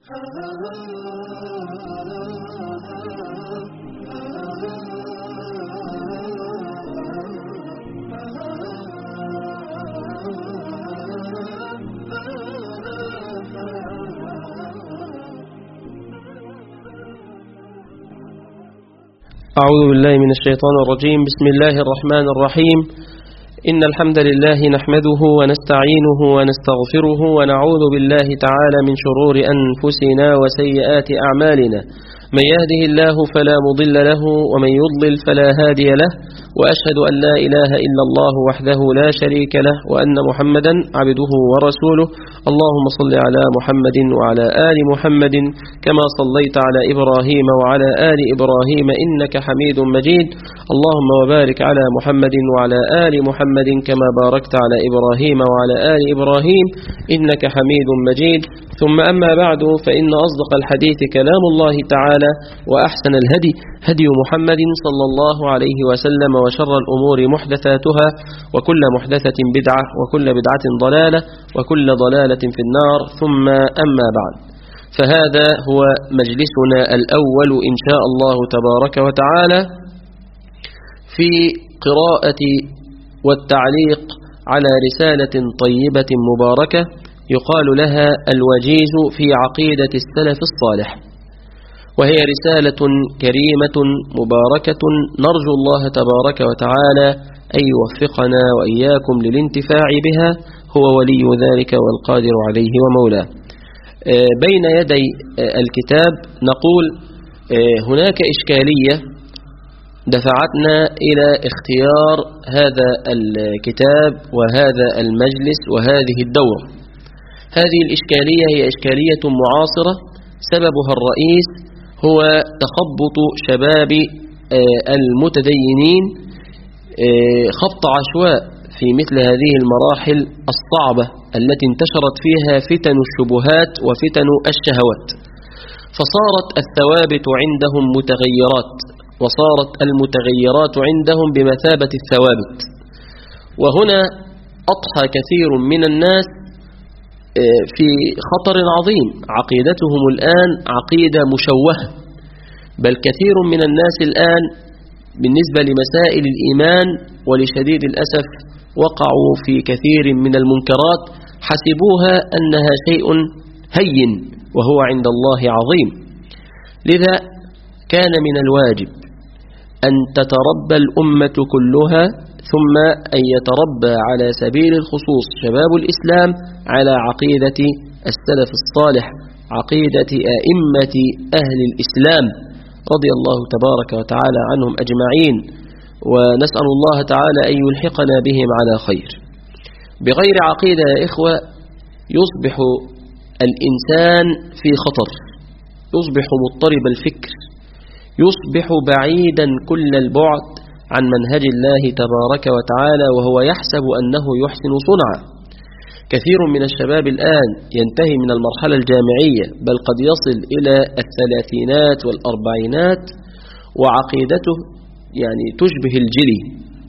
أعوذ بالله من الشيطان الرجيم. بسم الله الرحمن الرحيم. إن الحمد لله نحمده ونستعينه ونستغفره ونعوذ بالله تعالى من شرور أنفسنا وسيئات أعمالنا. من يهده الله فلا مضل له ومن يضلل فلا هادي له، وأشهد أن لا إله إلا الله وحده لا شريك له وأن محمدا عبده ورسوله. اللهم صل على محمد وعلى آل محمد كما صليت على إبراهيم وعلى آل إبراهيم إنك حميد مجيد. اللهم وبارك على محمد وعلى آل محمد كما باركت على إبراهيم وعلى آل إبراهيم إنك حميد مجيد. ثم أما بعد، فإن أصدق الحديث كلام الله تعالى، وأحسن الهدي هدي محمد صلى الله عليه وسلم، وشر الأمور محدثاتها، وكل محدثة بدعة، وكل بدعة ضلالة، وكل ضلالة في النار. ثم أما بعد، فهذا هو مجلسنا الأول إن شاء الله تبارك وتعالى في قراءة والتعليق على رسالة طيبة مباركة يقال لها الوجيز في عقيدة السلف الصالح، وهي رسالة كريمة مباركة نرجو الله تبارك وتعالى أن يوفقنا وإياكم للانتفاع بها، هو ولي ذلك والقادر عليه ومولاه. بين يدي الكتاب نقول هناك إشكالية دفعتنا إلى اختيار هذا الكتاب وهذا المجلس وهذه الدورة. هذه الإشكالية هي إشكالية معاصرة، سببها الرئيس هو تخبط شباب المتدينين خبط عشواء في مثل هذه المراحل الصعبة التي انتشرت فيها فتن الشبهات وفتن الشهوات، فصارت الثوابت عندهم متغيرات، وصارت المتغيرات عندهم بمثابة الثوابت. وهنا أضحى كثير من الناس في خطر عظيم، عقيدتهم الآن عقيدة مشوهة، بل كثير من الناس الآن بالنسبة لمسائل الإيمان ولشديد الأسف وقعوا في كثير من المنكرات حسبوها أنها شيء هين وهو عند الله عظيم. لذا كان من الواجب أن تتربى الأمة كلها، ثم أن يتربى على سبيل الخصوص شباب الإسلام على عقيدة السلف الصالح، عقيدة أئمة أهل الإسلام رضي الله تبارك وتعالى عنهم أجمعين، ونسأل الله تعالى أن يلحقنا بهم على خير. بغير عقيدة يا إخوة يصبح الإنسان في خطر، يصبح مضطرب الفكر، يصبح بعيدا كل البعد عن منهج الله تبارك وتعالى، وهو يحسب أنه يحسن صنعا. كثير من الشباب الآن ينتهي من المرحلة الجامعية، بل قد يصل إلى الثلاثينات والأربعينات وعقيدته يعني تشبه الجلي،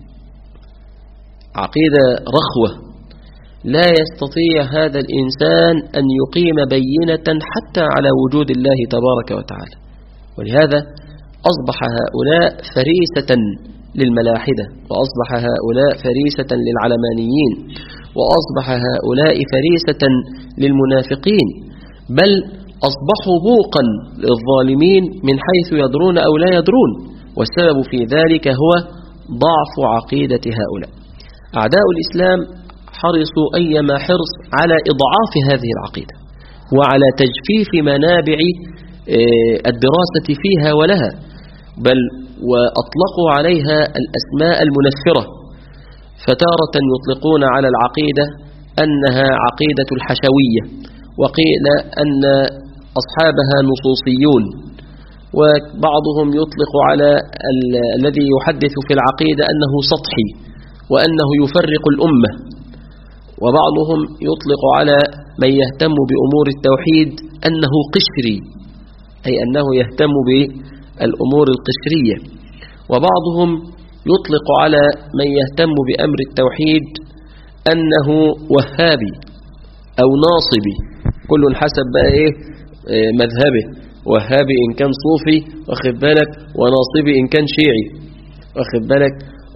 عقيدة رخوة، لا يستطيع هذا الإنسان أن يقيم بينة حتى على وجود الله تبارك وتعالى. ولهذا أصبح هؤلاء فريسة للملاحدة، وأصبح هؤلاء فريسة للعلمانيين، وأصبح هؤلاء فريسة للمنافقين، بل أصبحوا بوقا للظالمين من حيث يدرون أو لا يدرون. والسبب في ذلك هو ضعف عقيدة هؤلاء. أعداء الإسلام حرصوا أيما حرص على إضعاف هذه العقيدة وعلى تجفيف منابع الدراسة فيها ولها، بل وأطلقوا عليها الأسماء المنفرة. فتارة يطلقون على العقيدة أنها عقيدة الحشوية، وقيل أن أصحابها نصوصيون، وبعضهم يطلق على الذي يحدث في العقيدة أنه سطحي وأنه يفرق الأمة، وبعضهم يطلق على من يهتم بأمور التوحيد أنه قشري، أي أنه يهتم بالأمور القشرية، وبعضهم يطلق على من يهتم بأمر التوحيد أنه وهابي أو ناصبي، كل حسب بقى مذهبه، وهابي إن كان صوفي واخد بالك، وناصبي إن كان شيعي واخد بالك،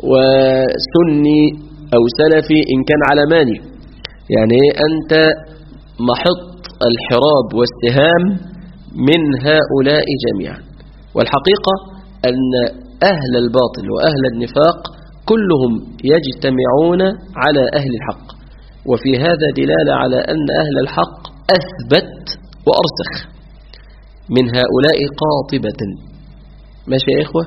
وسني أو سلفي إن كان علماني. يعني أنت محط الحراب والسهام من هؤلاء جميعا. والحقيقة أن أهل الباطل وأهل النفاق كلهم يجتمعون على أهل الحق، وفي هذا دلالة على أن أهل الحق أثبت وأرسخ من هؤلاء قاطبة. ماشي يا إخوة؟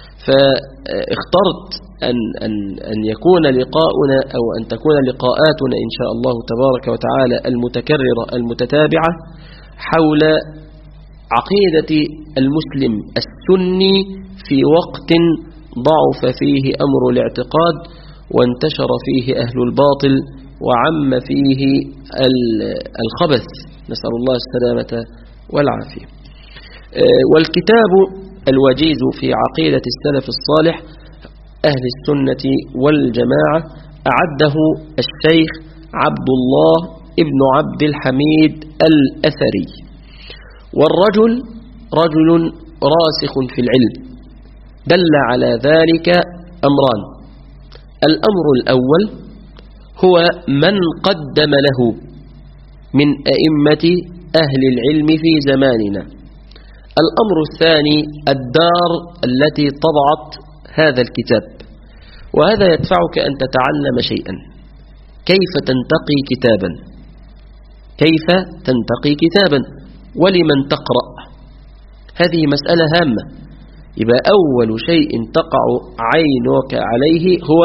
فاخترت أن يكون لقاؤنا أو أن تكون لقاءاتنا إن شاء الله تبارك وتعالى المتكررة المتتابعة حول عقيدة المسلم السني في وقت ضعف فيه أمر الاعتقاد، وانتشر فيه أهل الباطل، وعم فيه الخبث، نسأل الله السلامة والعافية. والكتاب الوجيز في عقيدة السلف الصالح أهل السنة والجماعة أعده الشيخ عبد الله ابن عبد الحميد الأثري. والرجل رجل راسخ في العلم، دل على ذلك أمران. الأمر الأول هو من قدم له من أئمة أهل العلم في زماننا. الأمر الثاني الدار التي طبعت هذا الكتاب. وهذا يدفعك أن تتعلم شيئا: كيف تنتقي كتابا، كيف تنتقي كتابا، ولمن تقرأ. هذه مسألة هامة. يبقى أول شيء تقع عينك عليه هو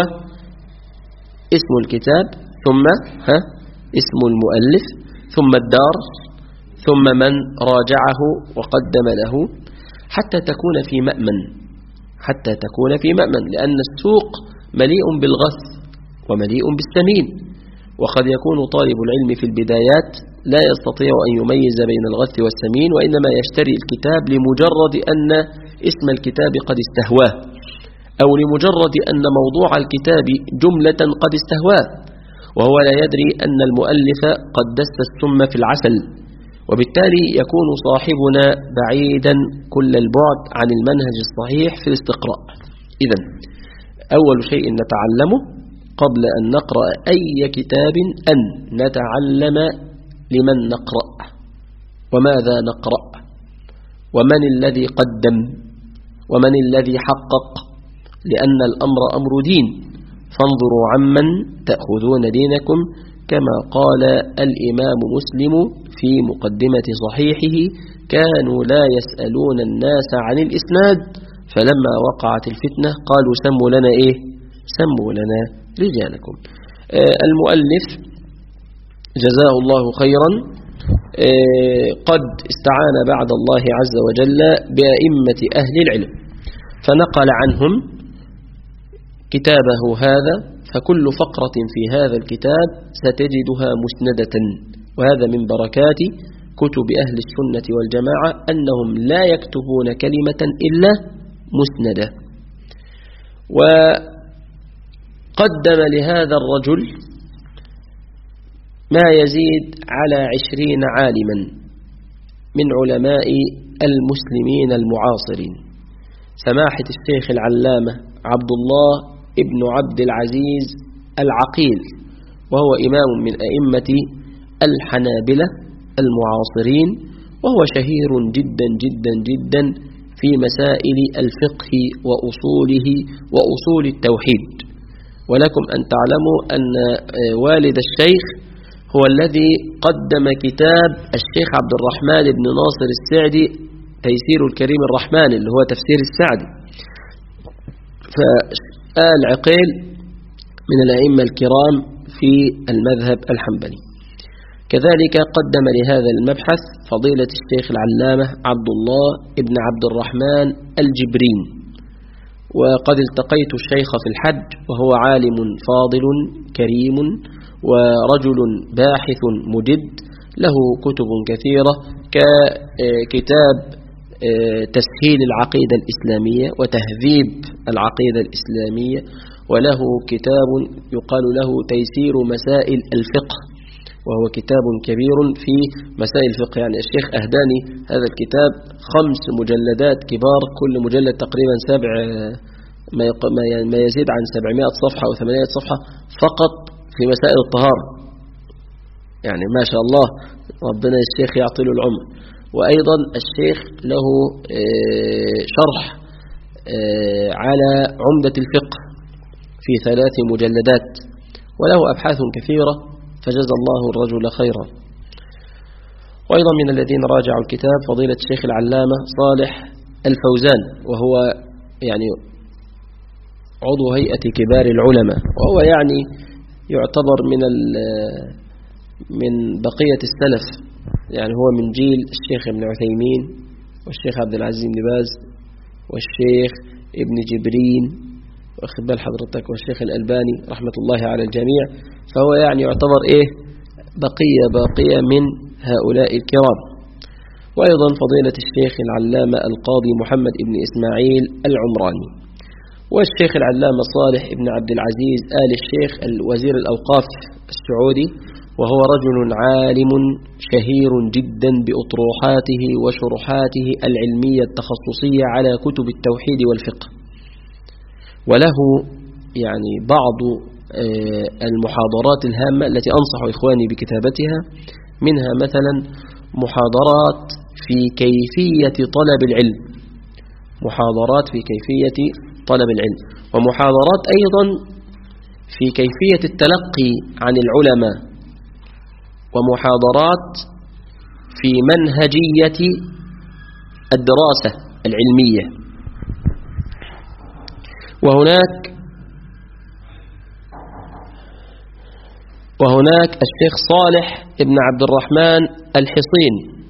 اسم الكتاب، ثم اسم المؤلف، ثم الدار، ثم من راجعه وقدم له، حتى تكون في مأمن، حتى تكون في مأمن. لأن السوق مليء بالغث ومليء بالسمين، وقد يكون طالب العلم في البدايات لا يستطيع أن يميز بين الغث والسمين، وإنما يشتري الكتاب لمجرد أن اسم الكتاب قد استهواه، أو لمجرد أن موضوع الكتاب جملة قد استهواه، وهو لا يدري أن المؤلف قد دس السم في العسل. وبالتالي يكون صاحبنا بعيدا كل البعد عن المنهج الصحيح في الاستقراء. إذن أول شيء نتعلمه قبل أن نقرأ أي كتاب أن نتعلم لمن نقرأ، وماذا نقرأ، ومن الذي قدم، ومن الذي حقق، لأن الأمر أمر دين. فانظروا عمن تأخذون دينكم، كما قال الإمام مسلم في مقدمة صحيحه: كانوا لا يسألون الناس عن الإسناد، فلما وقعت الفتنة قالوا سموا لنا إيه؟ سموا لنا رجالكم. المؤلف جزاه الله خيرا قد استعان بعد الله عز وجل بأئمة أهل العلم، فنقل عنهم كتابه هذا، فكل فقرة في هذا الكتاب ستجدها مسندة. وهذا من بركات كتب أهل السنة والجماعة أنهم لا يكتبون كلمة إلا مسندة. وقدم لهذا الرجل ما يزيد على 20 عالما من علماء المسلمين المعاصرين: سماحة الشيخ العلامة عبد الله ابن عبد العزيز العقيل، وهو إمام من أئمة الحنابلة المعاصرين، وهو شهير جدا جدا جدا في مسائل الفقه وأصوله وأصول التوحيد. ولكم أن تعلموا أن والد الشيخ هو الذي قدم كتاب الشيخ عبد الرحمن بن ناصر السعدي تيسير الكريم الرحمن، اللي هو تفسير السعدي. فآل عقيل من الأئمة الكرام في المذهب الحنبلي. كذلك قدم لهذا المبحث فضيلة الشيخ العلامة عبد الله ابن عبد الرحمن الجبرين. وقد التقيت الشيخ في الحج، وهو عالم فاضل كريم ورجل باحث مجد، له كتب كثيرة ككتاب تسهيل العقيدة الإسلامية وتهذيب العقيدة الإسلامية، وله كتاب يقال له تيسير مسائل الفقه، وهو كتاب كبير في مسائل الفقه. يعني الشيخ أهداني هذا الكتاب 5 مجلدات كبار، كل مجلد تقريبا ما يزيد عن 700 صفحة أو 800 صفحة فقط في مسائل الطهارة. يعني ما شاء الله، ربنا الشيخ يعطي له العمر. وأيضا الشيخ له شرح على عمدة الفقه في 3 مجلدات، وله أبحاث كثيرة، فجزى الله الرجل خيرا. وأيضا من الذين راجعوا الكتاب فضيلة الشيخ العلامة صالح الفوزان، وهو يعني عضو هيئة كبار العلماء، وهو يعني يعتبر من بقية السلف. يعني هو من جيل الشيخ ابن عثيمين والشيخ عبد العزيز بن باز والشيخ ابن جبرين، واخد بال حضرتك، والشيخ الألباني رحمة الله على الجميع. فهو يعني يعتبر بقية من هؤلاء الكرام. وأيضا فضيلة الشيخ العلامة القاضي محمد ابن إسماعيل العمراني، والشيخ العلامة صالح ابن عبد العزيز آل الشيخ الوزير الأوقاف السعودي، وهو رجل عالم شهير جدا بأطروحاته وشروحاته العلمية التخصصية على كتب التوحيد والفقه، وله يعني بعض المحاضرات الهامة التي أنصح إخواني بكتابتها، منها مثلا محاضرات في كيفية طلب العلم، محاضرات في كيفية طلب العلم، ومحاضرات أيضا في كيفية التلقي عن العلماء، ومحاضرات في منهجية الدراسة العلمية. وهناك الشيخ صالح ابن عبد الرحمن الحصين،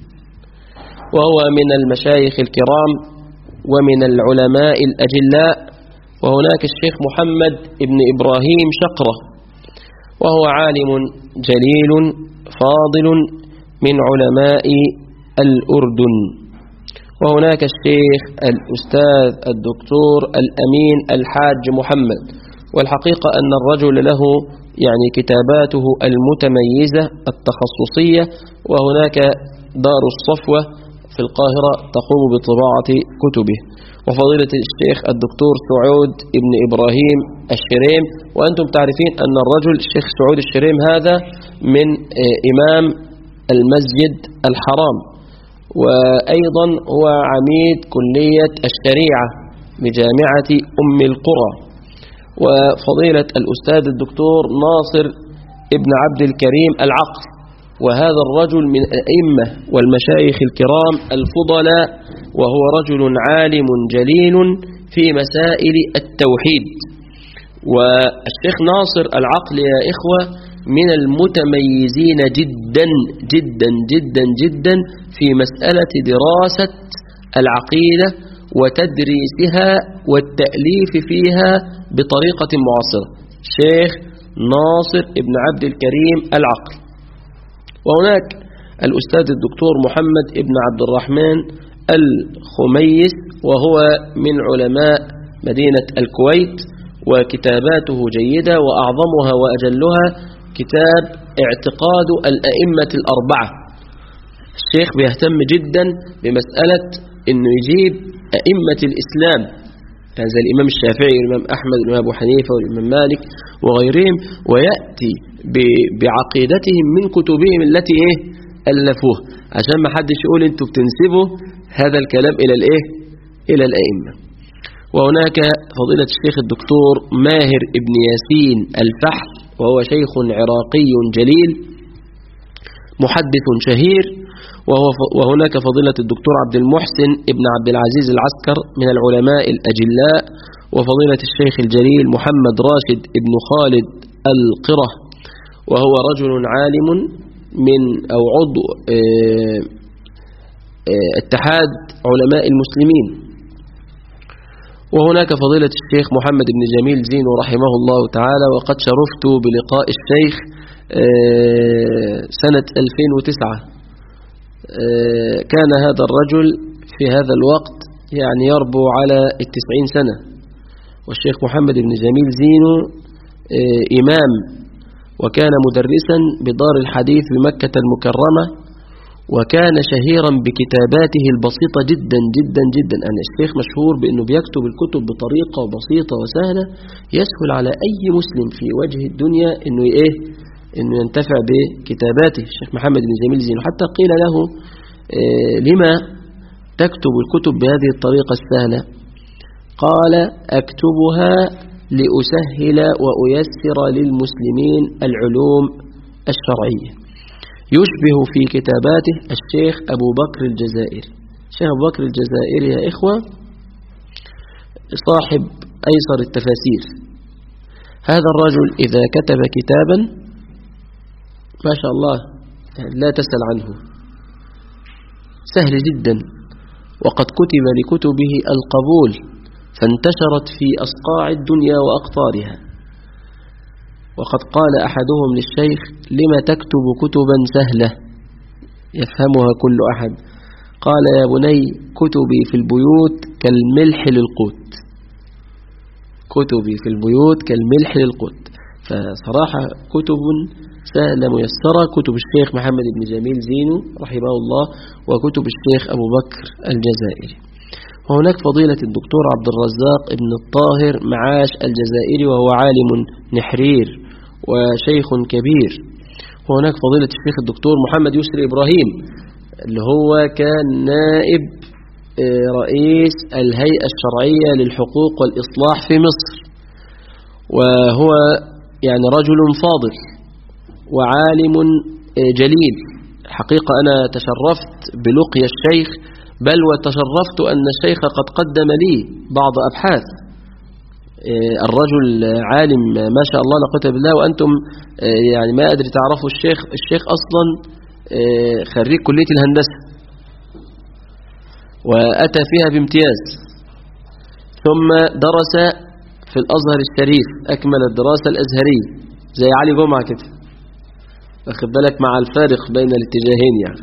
وهو من المشايخ الكرام ومن العلماء الأجلاء. وهناك الشيخ محمد ابن إبراهيم شقرة، وهو عالم جليل فاضل من علماء الأردن. وهناك الشيخ الأستاذ الدكتور الأمين الحاج محمد، والحقيقة أن الرجل له يعني كتاباته المتميزة التخصصية. وهناك دار الصفوة في القاهرة تقوم بطباعة كتبه. وفضيلة الشيخ الدكتور سعود ابن إبراهيم الشريم، وأنتم تعرفين أن الرجل الشيخ سعود الشريم هذا من إمام المسجد الحرام، وأيضا هو عميد كلية الشريعة بجامعة أم القرى. وفضيلة الأستاذ الدكتور ناصر ابن عبد الكريم العقل، وهذا الرجل من الأئمة والمشايخ الكرام الفضلاء، وهو رجل عالم جليل في مسائل التوحيد. والشيخ ناصر العقل يا إخوة من المتميزين جدا جدا جدا جدا في مسألة دراسة العقيدة وتدريسها والتأليف فيها بطريقة معاصرة، شيخ ناصر ابن عبد الكريم العقل. وهناك الأستاذ الدكتور محمد ابن عبد الرحمن الخميس، وهو من علماء مدينة الكويت، وكتاباته جيدة، وأعظمها وأجلها كتاب اعتقاد الأئمة الأربعة. الشيخ بيهتم جدا بمسألة أنه يجيب أئمة الإسلام، هذا الإمام الشافعي والإمام أحمد والإمام أبو حنيفة والإمام مالك وغيرهم، ويأتي بعقيدتهم من كتبهم التي ألفوه، عشان ما حدش يقول أنتوا بتنسبوا هذا الكلام إلى الأئمة. وهناك فضيلة الشيخ الدكتور ماهر ابن ياسين الفحل، وهو شيخ عراقي جليل محدث شهير. وهناك فضيلة الدكتور عبد المحسن ابن عبد العزيز العسكر من العلماء الأجلاء. وفضيلة الشيخ الجليل محمد راشد ابن خالد القرة، وهو رجل عالم من أو عضو اتحاد علماء المسلمين. وهناك فضيلة الشيخ محمد بن جميل زين رحمه الله تعالى، وقد شرفت بلقاء الشيخ سنة 2009. كان هذا الرجل في هذا الوقت يعني يربو على 90 سنة، والشيخ محمد بن جميل زين إمام وكان مدرسا بدار الحديث بمكة المكرمة، وكان شهيرا بكتاباته البسيطة جدا جدا جدا. أن الشيخ مشهور بأنه بيكتب الكتب بطريقة بسيطة وسهلة يسهل على أي مسلم في وجه الدنيا إنه ينتفع بكتاباته. الشيخ محمد بن جميل زين حتى قيل له لما تكتب الكتب بهذه الطريقة السهلة؟ قال: أكتبها لأسهل وأيسر للمسلمين العلوم الشرعية. يشبه في كتاباته الشيخ أبو بكر الجزائري. الشيخ أبو بكر الجزائري يا إخوة صاحب أيسر التفاسير. هذا الرجل إذا كتب كتابا ما شاء الله لا تسأل عنه، سهل جدا، وقد كتب لكتبه القبول فانتشرت في أصقاع الدنيا وأقطارها. وقد قال أحدهم للشيخ: لما تكتب كتبا سهلة يفهمها كل أحد؟ قال: يا بني، كتبي في البيوت كالملح للقوت. كتبي في البيوت كالملح للقوت. فصراحة كتب سهلة ميسرة، كتب الشيخ محمد بن جميل زينو رحمه الله، وكتب الشيخ أبو بكر الجزائري. وهناك فضيلة الدكتور عبد الرزاق ابن الطاهر معاش الجزائري، وهو عالم نحرير وشيخ كبير. وهناك فضيلة الشيخ الدكتور محمد يسري إبراهيم اللي هو كان نائب رئيس الهيئة الشرعية للحقوق والإصلاح في مصر، وهو يعني رجل فاضل وعالم جليل. حقيقة أنا تشرفت بلقي الشيخ، بل وتشرفت أن الشيخ قد قدم لي بعض أبحاث. الرجل عالم ما شاء الله لا قوة بالله. وأنتم يعني ما أدري تعرفوا الشيخ أصلا خريج كلية الهندسة وأتى فيها بامتياز، ثم درس في الأزهر الشريف، أكمل الدراسة الأزهرية زي علي جمعة كده، واخد بالك، مع الفارق بين الاتجاهين يعني.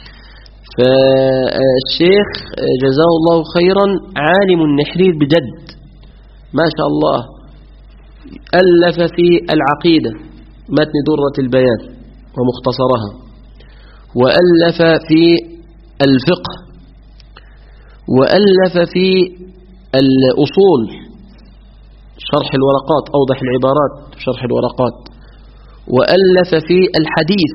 فالشيخ جزاه الله خيرا عالم النحرير بجد ما شاء الله. ألف في العقيدة متن درة البيان ومختصرها، وألف في الفقه، وألف في الأصول، شرح الورقات، أوضح العبارات شرح الورقات، وألف في الحديث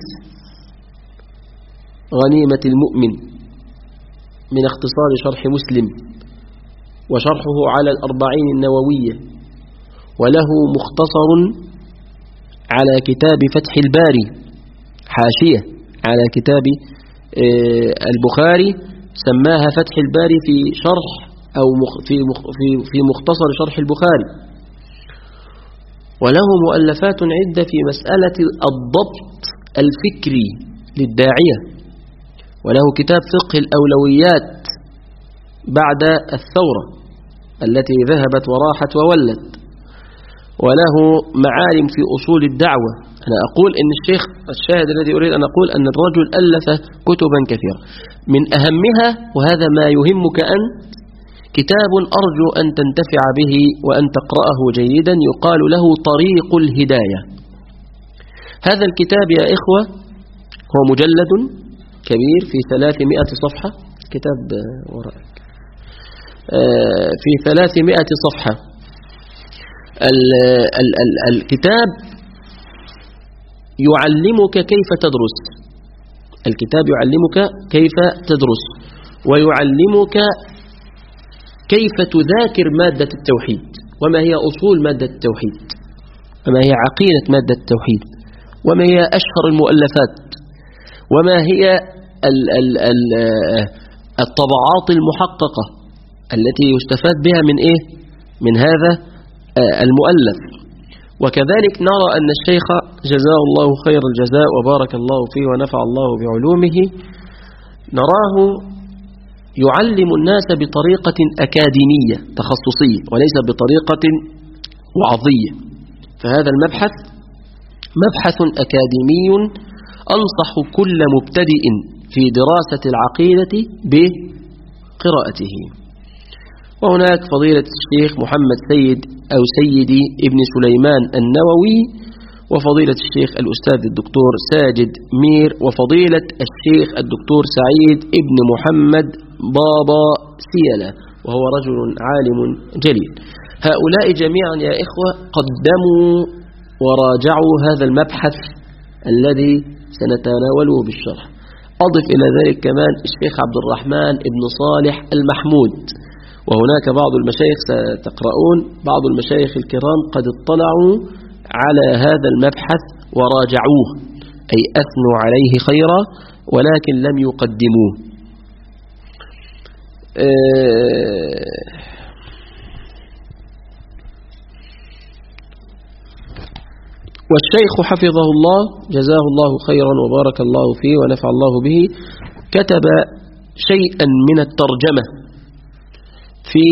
غنيمة المؤمن من اختصار شرح مسلم، وشرحه على الأربعين النووية، وله مختصر على كتاب فتح الباري، حاشية على كتاب البخاري سماها فتح الباري في شرح أو في مختصر شرح البخاري. وله مؤلفات عدة في مسألة الضبط الفكري للداعية، وله كتاب فقه الأولويات بعد الثورة التي ذهبت وراحت وولت، وله معالم في أصول الدعوة. أنا أقول إن الشاهد الذي أريد أن أقول أن الرجل ألف كتبا كثيرة، من أهمها وهذا ما يهمك أنت كتاب أرجو أن تنتفع به وأن تقرأه جيدا، يقال له طريق الهداية. هذا الكتاب يا إخوة هو مجلد كبير في 300 صفحة، كتاب ورائك في 300 صفحة. الكتاب يعلمك كيف تدرس، الكتاب يعلمك كيف تدرس، ويعلمك كيف تذاكر مادة التوحيد، وما هي أصول مادة التوحيد، وما هي عقيدة مادة التوحيد، وما هي أشهر المؤلفات، وما هي الطبعات المحققة التي يستفاد بها من هذا المؤلف. وكذلك نرى أن الشيخ جزاه الله خير الجزاء وبارك الله فيه ونفع الله بعلومه، نراه يعلم الناس بطريقة أكاديمية تخصصية وليس بطريقة وعظية. فهذا المبحث مبحث أكاديمي أنصح كل مبتدئ في دراسة العقيدة بقراءته. وهناك فضيلة الشيخ محمد سيدي ابن سليمان النووي، وفضيلة الشيخ الأستاذ الدكتور ساجد مير، وفضيلة الشيخ الدكتور سعيد ابن محمد بابا سيلة، وهو رجل عالم جليل. هؤلاء جميعا يا إخوة قدموا وراجعوا هذا المبحث الذي سنتناوله بالشرح. أضف إلى ذلك كمان الشيخ عبد الرحمن ابن صالح المحمود، وهناك بعض المشايخ ستقرؤون بعض المشايخ الكرام قد اطلعوا على هذا المبحث وراجعوه، أي أثنوا عليه خيرا ولكن لم يقدموه. والشيخ حفظه الله جزاه الله خيرا وبارك الله فيه ونفع الله به كتب شيئا من الترجمة في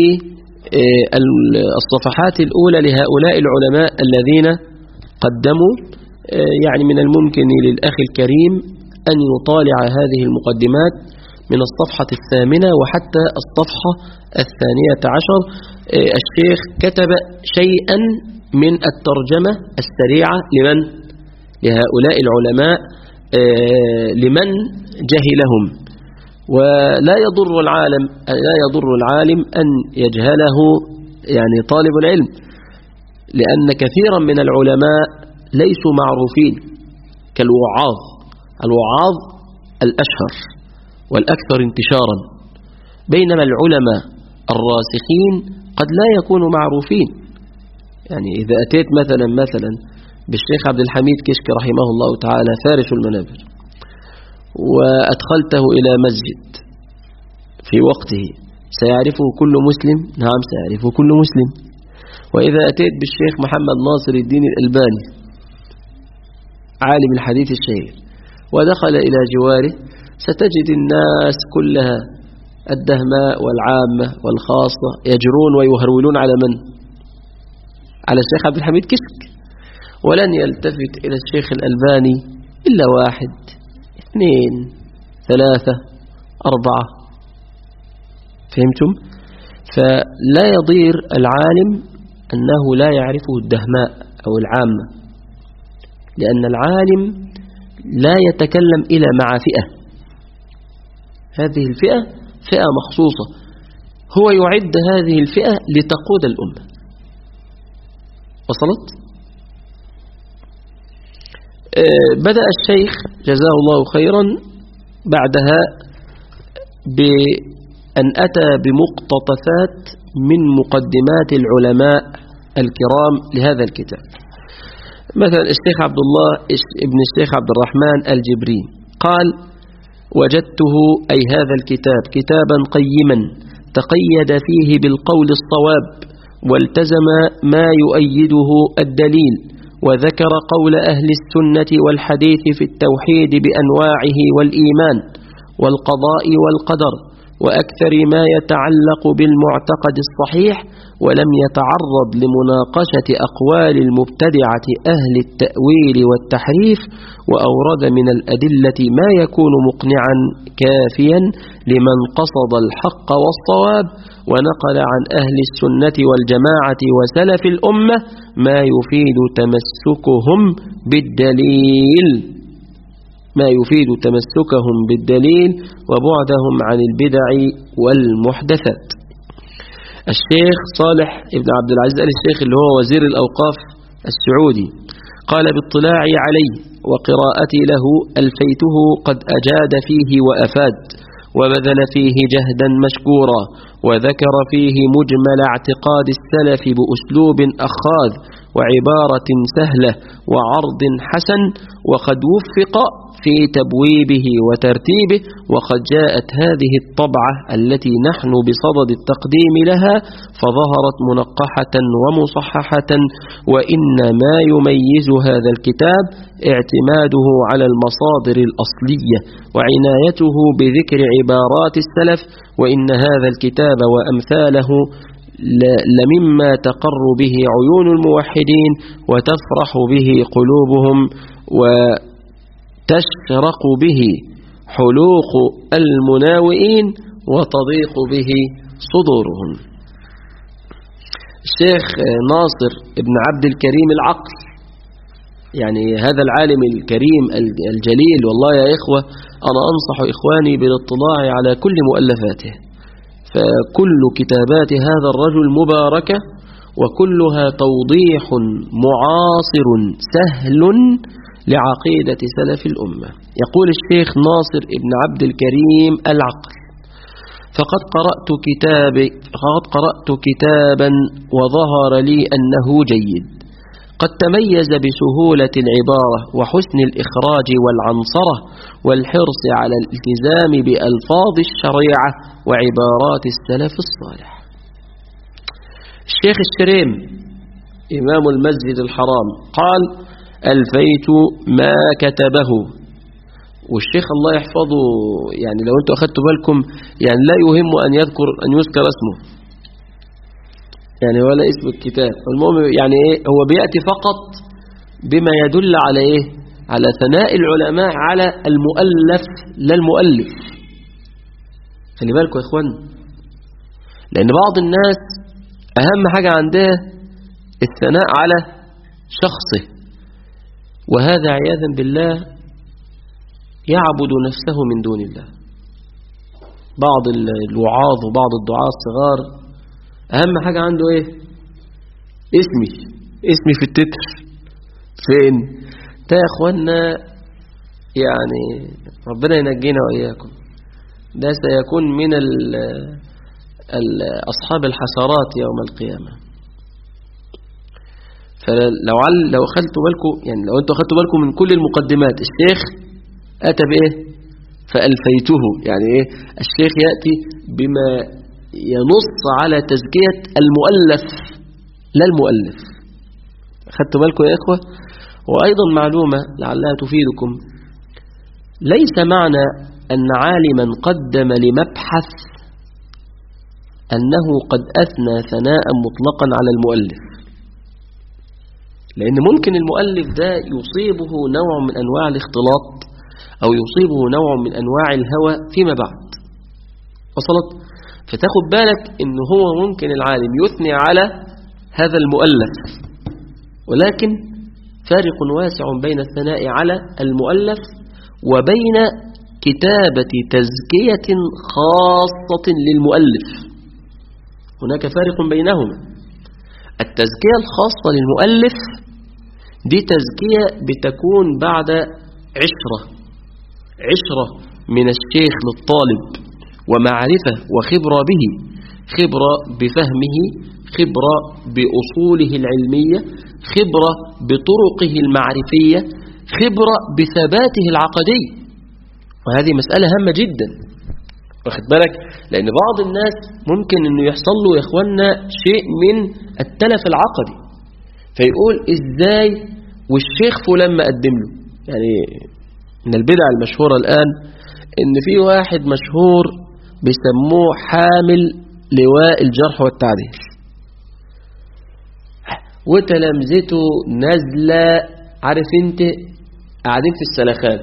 الصفحات الأولى لهؤلاء العلماء الذين قدموا. يعني من الممكن للأخ الكريم أن يطالع هذه المقدمات من الصفحة 8 وحتى الصفحة 12. الشيخ كتب شيئا من الترجمة السريعة لهؤلاء العلماء لمن جهلهم. ولا يضر العالم أن يجهله يعني طالب العلم، لأن كثيرا من العلماء ليسوا معروفين الوعاظ الأشهر والأكثر انتشارا، بينما العلماء الراسخين قد لا يكونوا معروفين. يعني إذا أتيت مثلا بالشيخ عبد الحميد كشك رحمه الله تعالى فارس المنابر، وأدخلته إلى مسجد في وقته، سيعرفه كل مسلم؟ نعم سيعرفه كل مسلم. وإذا أتيت بالشيخ محمد ناصر الدين الألباني عالم الحديث الشهير ودخل إلى جواره، ستجد الناس كلها الدهماء والعامة والخاصة يجرون ويهرولون على من؟ على الشيخ عبد الحميد كشك، ولن يلتفت إلى الشيخ الألباني إلا 1 2 3 4. فهمتم؟ فلا يضير العالم أنه لا يعرفه الدهماء أو العامة، لأن العالم لا يتكلم إلى مع فئة، هذه الفئة فئة مخصوصة، هو يعد هذه الفئة لتقود الأمة. وصلت؟ بدأ الشيخ جزاه الله خيرا بعدها بأن أتى بمقتطفات من مقدمات العلماء الكرام لهذا الكتاب. مثلا الشيخ عبد الله ابن الشيخ عبد الرحمن الجبري قال: وجدته أي هذا الكتاب كتابا قيما تقيد فيه بالقول الصواب والتزم ما يؤيده الدليل، وذكر قول أهل السنة والحديث في التوحيد بأنواعه والإيمان والقضاء والقدر وأكثر ما يتعلق بالمعتقد الصحيح، ولم يتعرض لمناقشة أقوال المبتدعة أهل التأويل والتحريف، وأورد من الأدلة ما يكون مقنعا كافيا لمن قصد الحق والصواب، ونقل عن أهل السنة والجماعة وسلف الأمة ما يفيد تمسكهم بالدليل وبعدهم عن البدع والمحدثات. الشيخ صالح ابن عبد العزيز آل الشيخ اللي هو وزير الأوقاف السعودي قال: باطلاعي عليه وقراءتي له ألفيته قد أجاد فيه وأفاد، وبذل فيه جهدا مشكورا، وذكر فيه مجمل اعتقاد السلف بأسلوب أخاذ وعبارة سهلة وعرض حسن، وقد وفق في تبويبه وترتيبه. وقد جاءت هذه الطبعة التي نحن بصدد التقديم لها فظهرت منقحة ومصححة، وإن ما يميز هذا الكتاب اعتماده على المصادر الأصلية وعنايته بذكر عبارات السلف، وإن هذا الكتاب وأمثاله لمما تقر به عيون الموحدين وتفرح به قلوبهم وتشرق به حلوق المناوئين وتضيق به صدورهم. الشيخ ناصر ابن عبد الكريم العقل يعني هذا العالم الكريم الجليل، والله يا إخوة أنا أنصح إخواني بالاطلاع على كل مؤلفاته، فكل كتابات هذا الرجل مباركة، وكلها توضيح معاصر سهل لعقيدة سلف الأمة. يقول الشيخ ناصر ابن عبد الكريم العقل: فقد قرأت كتابا وظهر لي أنه جيد، قد تميز بسهولة العبارة وحسن الإخراج والعنصرة والحرص على الالتزام بألفاظ الشريعة وعبارات السلف الصالح. الشيخ الشريم إمام المسجد الحرام قال: ألفيت ما كتبه. والشيخ الله يحفظه يعني لو أنتوا أخذتوا بالكم يعني لا يهم أن يذكر اسمه يعني ولا اسم الكتاب، المهم يعني إيه، هو بيأتي فقط بما يدل على إيه، على ثناء العلماء على المؤلف لا المؤلف. خلي بالكم يا إخوان، لأن بعض الناس أهم حاجة عندها الثناء على شخصه، وهذا عياذا بالله يعبد نفسه من دون الله. بعض الوعاظ وبعض الدعاة الصغار أهم حاجة عنده إيه؟ اسمي في التتر فين؟ ده يا أخوانا يعني ربنا ينجينا وإياكم، ده سيكون من أصحاب الحسرات يوم القيامة. فلو أخذتوا بالكم يعني لو أنتوا أخذتوا بالكم من كل المقدمات، الشيخ أتى بإيه؟ فألفيته، يعني إيه؟ الشيخ يأتي بما ينص على تزكية المؤلف لا المؤلف. أخذتوا بالكم يا إخوة؟ وأيضا معلومة لعلها تفيدكم، ليس معنى أن عالما قدم لمبحث أنه قد أثنى ثناء مطلقا على المؤلف، لأن ممكن المؤلف ده يصيبه نوع من أنواع الاختلاط أو يصيبه نوع من أنواع الهوى فيما بعد. وصلت؟ فتاخد بالك إن هو ممكن العالم يثني على هذا المؤلف، ولكن فارق واسع بين الثناء على المؤلف وبين كتابة تزكية خاصة للمؤلف. هناك فارق بينهما. التزكية الخاصة للمؤلف دي تزكية بتكون بعد عشرة من الشيخ للطالب، ومعرفة وخبرة به، خبرة بفهمه، خبرة بأصوله العلمية، خبرة بطرقه المعرفية، خبرة بثباته العقدي. وهذه مسألة هامة جدا، واخد بالك؟ لأن بعض الناس ممكن أنه يحصل له يا إخوانا شيء من التلف العقدي، فيقول إزاي والشيخ فلان ما قدم له. يعني من البدع المشهورة الآن إن في واحد مشهور بيسموه حامل لواء الجرح والتعديل، وتلامذته نازلة، عارف انت قاعدين في السلخان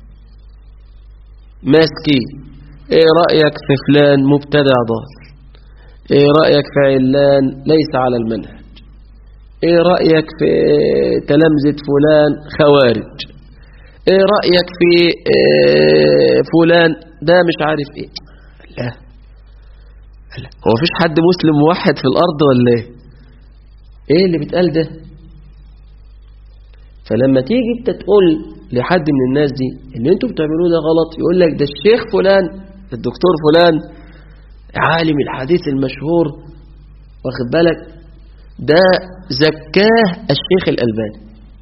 ماسكين، ايه رأيك في فلان مبتدع ضال، ايه رأيك في علان ليس على المنهج، ايه رأيك في تلامذة فلان خوارج، ايه رأيك في فلان ده مش عارف ايه. لا هو فيش حد مسلم موحد في الارض ولا ايه اللي بيتقال ده؟ فلما تيجي انت تقول لحد من الناس دي اللي انتوا بتعملوه ده غلط، يقول لك ده الشيخ فلان الدكتور فلان عالم الحديث المشهور، واخد بالك، ده زكاه الشيخ الألباني،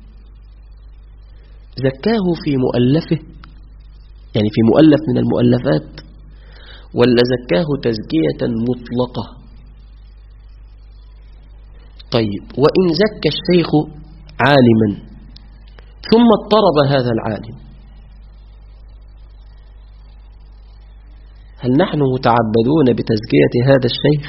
زكاه في مؤلفه، يعني في مؤلف من المؤلفات، ولا زكاه تزكية مطلقة؟ طيب وإن زكى الشيخ عالما ثم اضطرب هذا العالم، هل نحن متعبدون بتزكية هذا الشيخ؟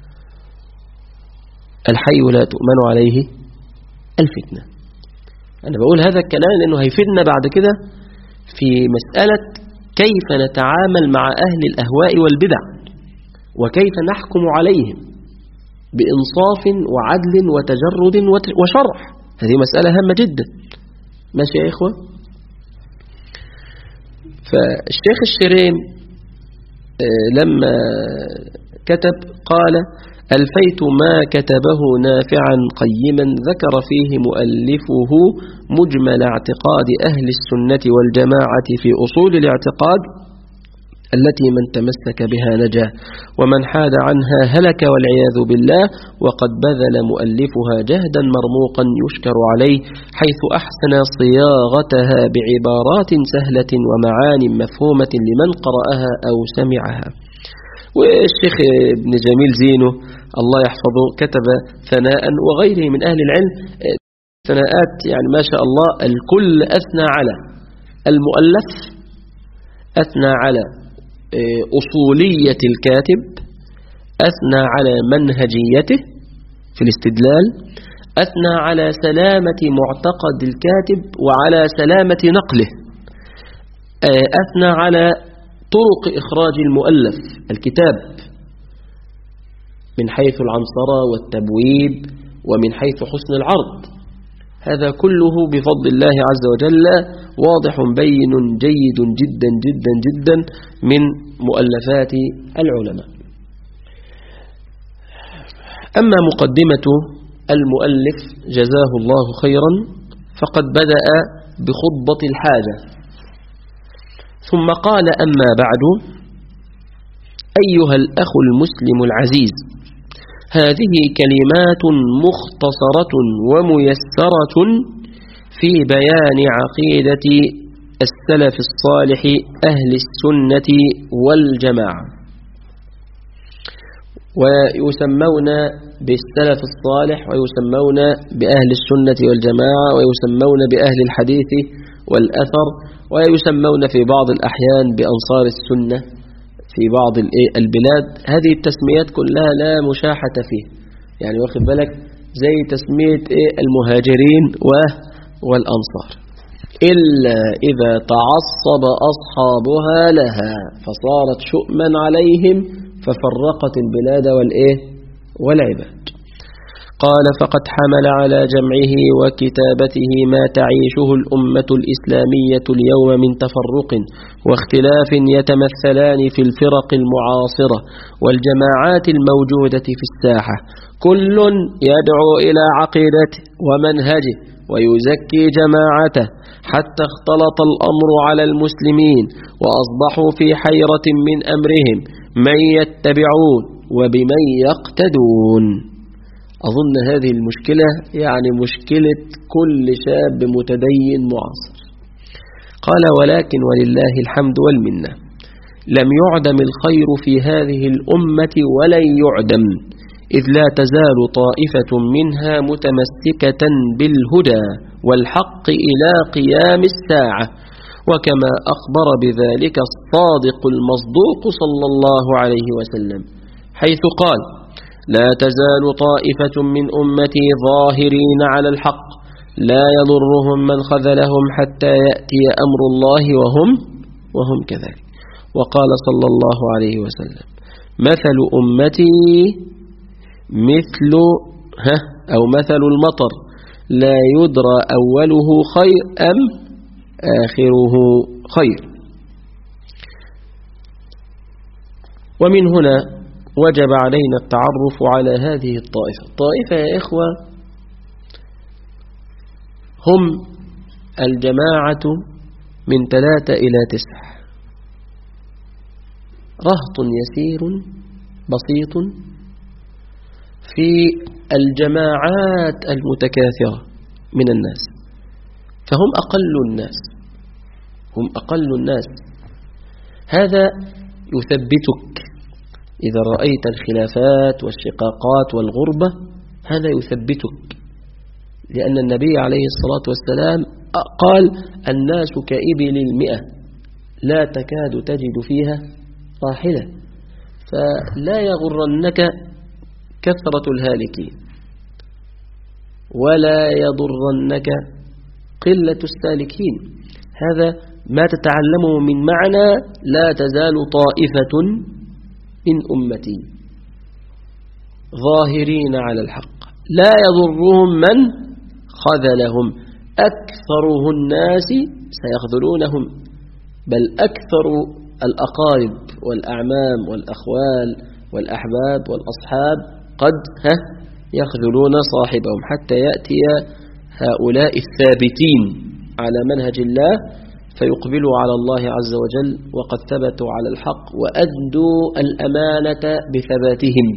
الحي لا تؤمن عليه الفتنة. أنا بقول هذا الكلام لأنه هيفيدنا بعد كده في مسألة كيف نتعامل مع أهل الأهواء والبدع، وكيف نحكم عليهم بإنصاف وعدل وتجرد وشرح. هذه مسألة هامة جدا، ماشي يا إخوة. فالشيخ الشريم لما كتب قال: ألفيت ما كتبه نافعا قيما ذكر فيه مؤلفه مجمل اعتقاد أهل السنة والجماعة في أصول الاعتقاد التي من تمسك بها نجا ومن حاد عنها هلك والعياذ بالله. وقد بذل مؤلفها جهدا مرموقا يشكر عليه، حيث أحسن صياغتها بعبارات سهلة ومعان مفهومة لمن قرأها أو سمعها. والشيخ ابن جميل زينو الله يحفظه كتب ثناء، وغيره من أهل العلم ثناءات يعني ما شاء الله. الكل أثنى على المؤلف، أثنى على أصولية الكاتب، أثنى على منهجيته في الاستدلال، أثنى على سلامة معتقد الكاتب وعلى سلامة نقله، أثنى على طرق إخراج المؤلف الكتاب من حيث العنصرة والتبويب ومن حيث حسن العرض. هذا كله بفضل الله عز وجل واضح بين جيد جدا جدا جدا من مؤلفات العلماء. أما مقدمة المؤلف جزاه الله خيرا فقد بدأ بخطبة الحاجة، ثم قال: أما بعد، أيها الأخ المسلم العزيز، هذه كلمات مختصرة وميسرة في بيان عقيدة السلف الصالح أهل السنة والجماعة، ويسمون بالسلف الصالح ويسمون بأهل السنة والجماعة ويسمون بأهل الحديث والأثر ويسمون في بعض الأحيان بأنصار السنة في بعض البلاد. هذه التسميات كلها لا مشاحة فيه، يعني واخد بالك زي تسمية المهاجرين والأنصار، إلا إذا تعصب أصحابها لها فصارت شؤما عليهم ففرقت البلاد والعباد. قال: فقد حمل على جمعه وكتابته ما تعيشه الأمة الإسلامية اليوم من تفرق واختلاف يتمثلان في الفرق المعاصرة والجماعات الموجودة في الساحة، كل يدعو إلى عقيدته ومنهجه ويزكي جماعته، حتى اختلط الأمر على المسلمين وأصبحوا في حيرة من أمرهم من يتبعون وبمن يقتدون. أظن هذه المشكلة يعني مشكلة كل شاب متدين معاصر. قال: ولكن ولله الحمد والمنة لم يعدم الخير في هذه الأمة ولن يعدم، إذ لا تزال طائفة منها متمسكة بالهدى والحق إلى قيام الساعة، وكما أخبر بذلك الصادق المصدوق صلى الله عليه وسلم، حيث قال: لا تزال طائفة من أمتي ظاهرين على الحق لا يضرهم من خذلهم حتى يأتي أمر الله وهم كذلك. وقال صلى الله عليه وسلم: مثل أمتي مثل المطر لا يدرى أوله خير أم آخره خير. ومن هنا وجب علينا التعرف على هذه الطائفة يا إخوة، هم الجماعة من 3 إلى 9، رهط يسير بسيط في الجماعات المتكاثرة من الناس، فهم أقل الناس. هذا يثبتك إذا رأيت الخلافات والشقاقات والغربة، هذا يثبتك، لأن النبي عليه الصلاة والسلام قال: الناس كإبل 100 لا تكاد تجد فيها راحلة. فلا يغرنك كثرة الهالكين ولا يضرنك قلة السالكين. هذا ما تتعلمه من معنى لا تزال طائفة من أمتي ظاهرين على الحق لا يضرهم من خذلهم، أكثره الناس سيخذلونهم، بل أكثر الأقارب والأعمام والأخوال والأحباب والأصحاب قد يخذلون صاحبهم، حتى يأتي هؤلاء الثابتين على منهج الله فيقبلوا على الله عز وجل وقد ثبتوا على الحق وأدوا الأمانة بثباتهم.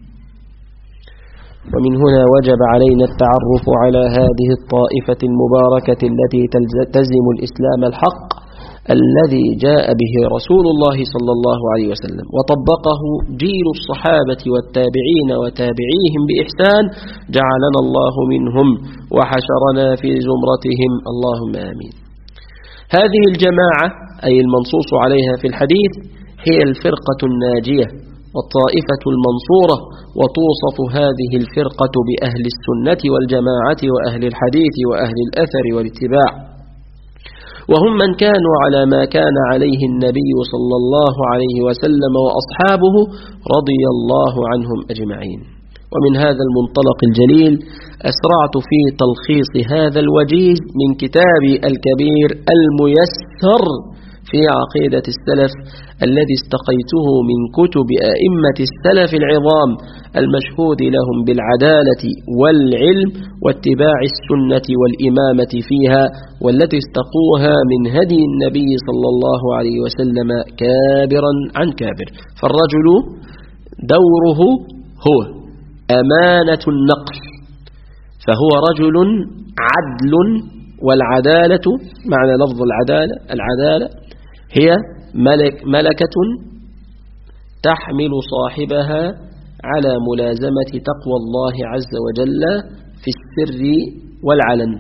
ومن هنا وجب علينا التعرف على هذه الطائفة المباركة التي تلتزم الإسلام الحق الذي جاء به رسول الله صلى الله عليه وسلم وطبقه جيل الصحابة والتابعين وتابعيهم بإحسان، جعلنا الله منهم وحشرنا في زمرتهم، اللهم آمين. هذه الجماعة أي المنصوص عليها في الحديث هي الفرقة الناجية والطائفة المنصورة، وتوصف هذه الفرقة بأهل السنة والجماعة وأهل الحديث وأهل الأثر والاتباع، وهم من كانوا على ما كان عليه النبي صلى الله عليه وسلم وأصحابه رضي الله عنهم أجمعين. ومن هذا المنطلق الجليل أسرعت في تلخيص هذا الوجيز من كتابي الكبير الميسر في عقيدة السلف الذي استقيته من كتب أئمة السلف العظام المشهود لهم بالعدالة والعلم واتباع السنة والإمامة فيها، والتي استقوها من هدي النبي صلى الله عليه وسلم كابرا عن كابر. فالرجل دوره هو أمانة النقل، فهو رجل عدل، والعدالة معنى لفظ العدالة هي ملكة تحمل صاحبها على ملازمة تقوى الله عز وجل في السر والعلن.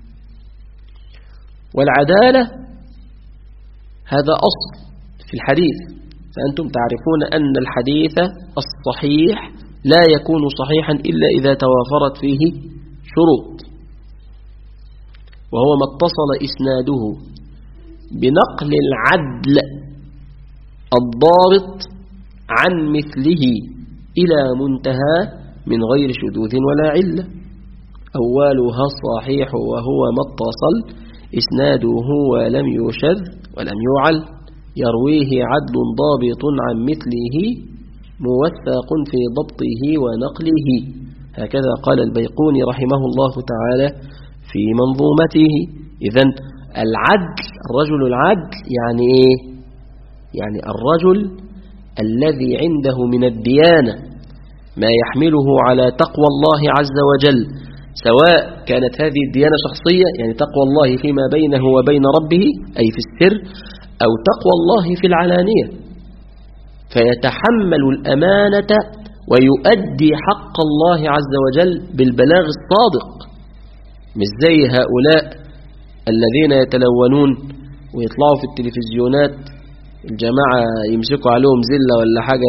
والعدالة هذا أصل في الحديث، فأنتم تعرفون أن الحديث الصحيح لا يكون صحيحا إلا إذا توافرت فيه شروط، وهو ما اتصل إسناده بنقل العدل الضابط عن مثله إلى منتهى من غير شذوذ ولا علة. أولها الصحيح وهو ما اتصل إسناده ولم يشذ ولم يعل، يرويه عدل ضابط عن مثله موثق في ضبطه ونقله، هكذا قال البيقوني رحمه الله تعالى في منظومته. إذن العدل، الرجل العدل يعني إيه؟ يعني الرجل الذي عنده من الديانة ما يحمله على تقوى الله عز وجل، سواء كانت هذه الديانة شخصية يعني تقوى الله فيما بينه وبين ربه أي في السر، أو تقوى الله في العلانية، فيتحمل الأمانة ويؤدي حق الله عز وجل بالبلاغ الصادق، مش زي هؤلاء الذين يتلونون ويطلعوا في التلفزيونات الجماعة يمسكوا عليهم زلة ولا حاجة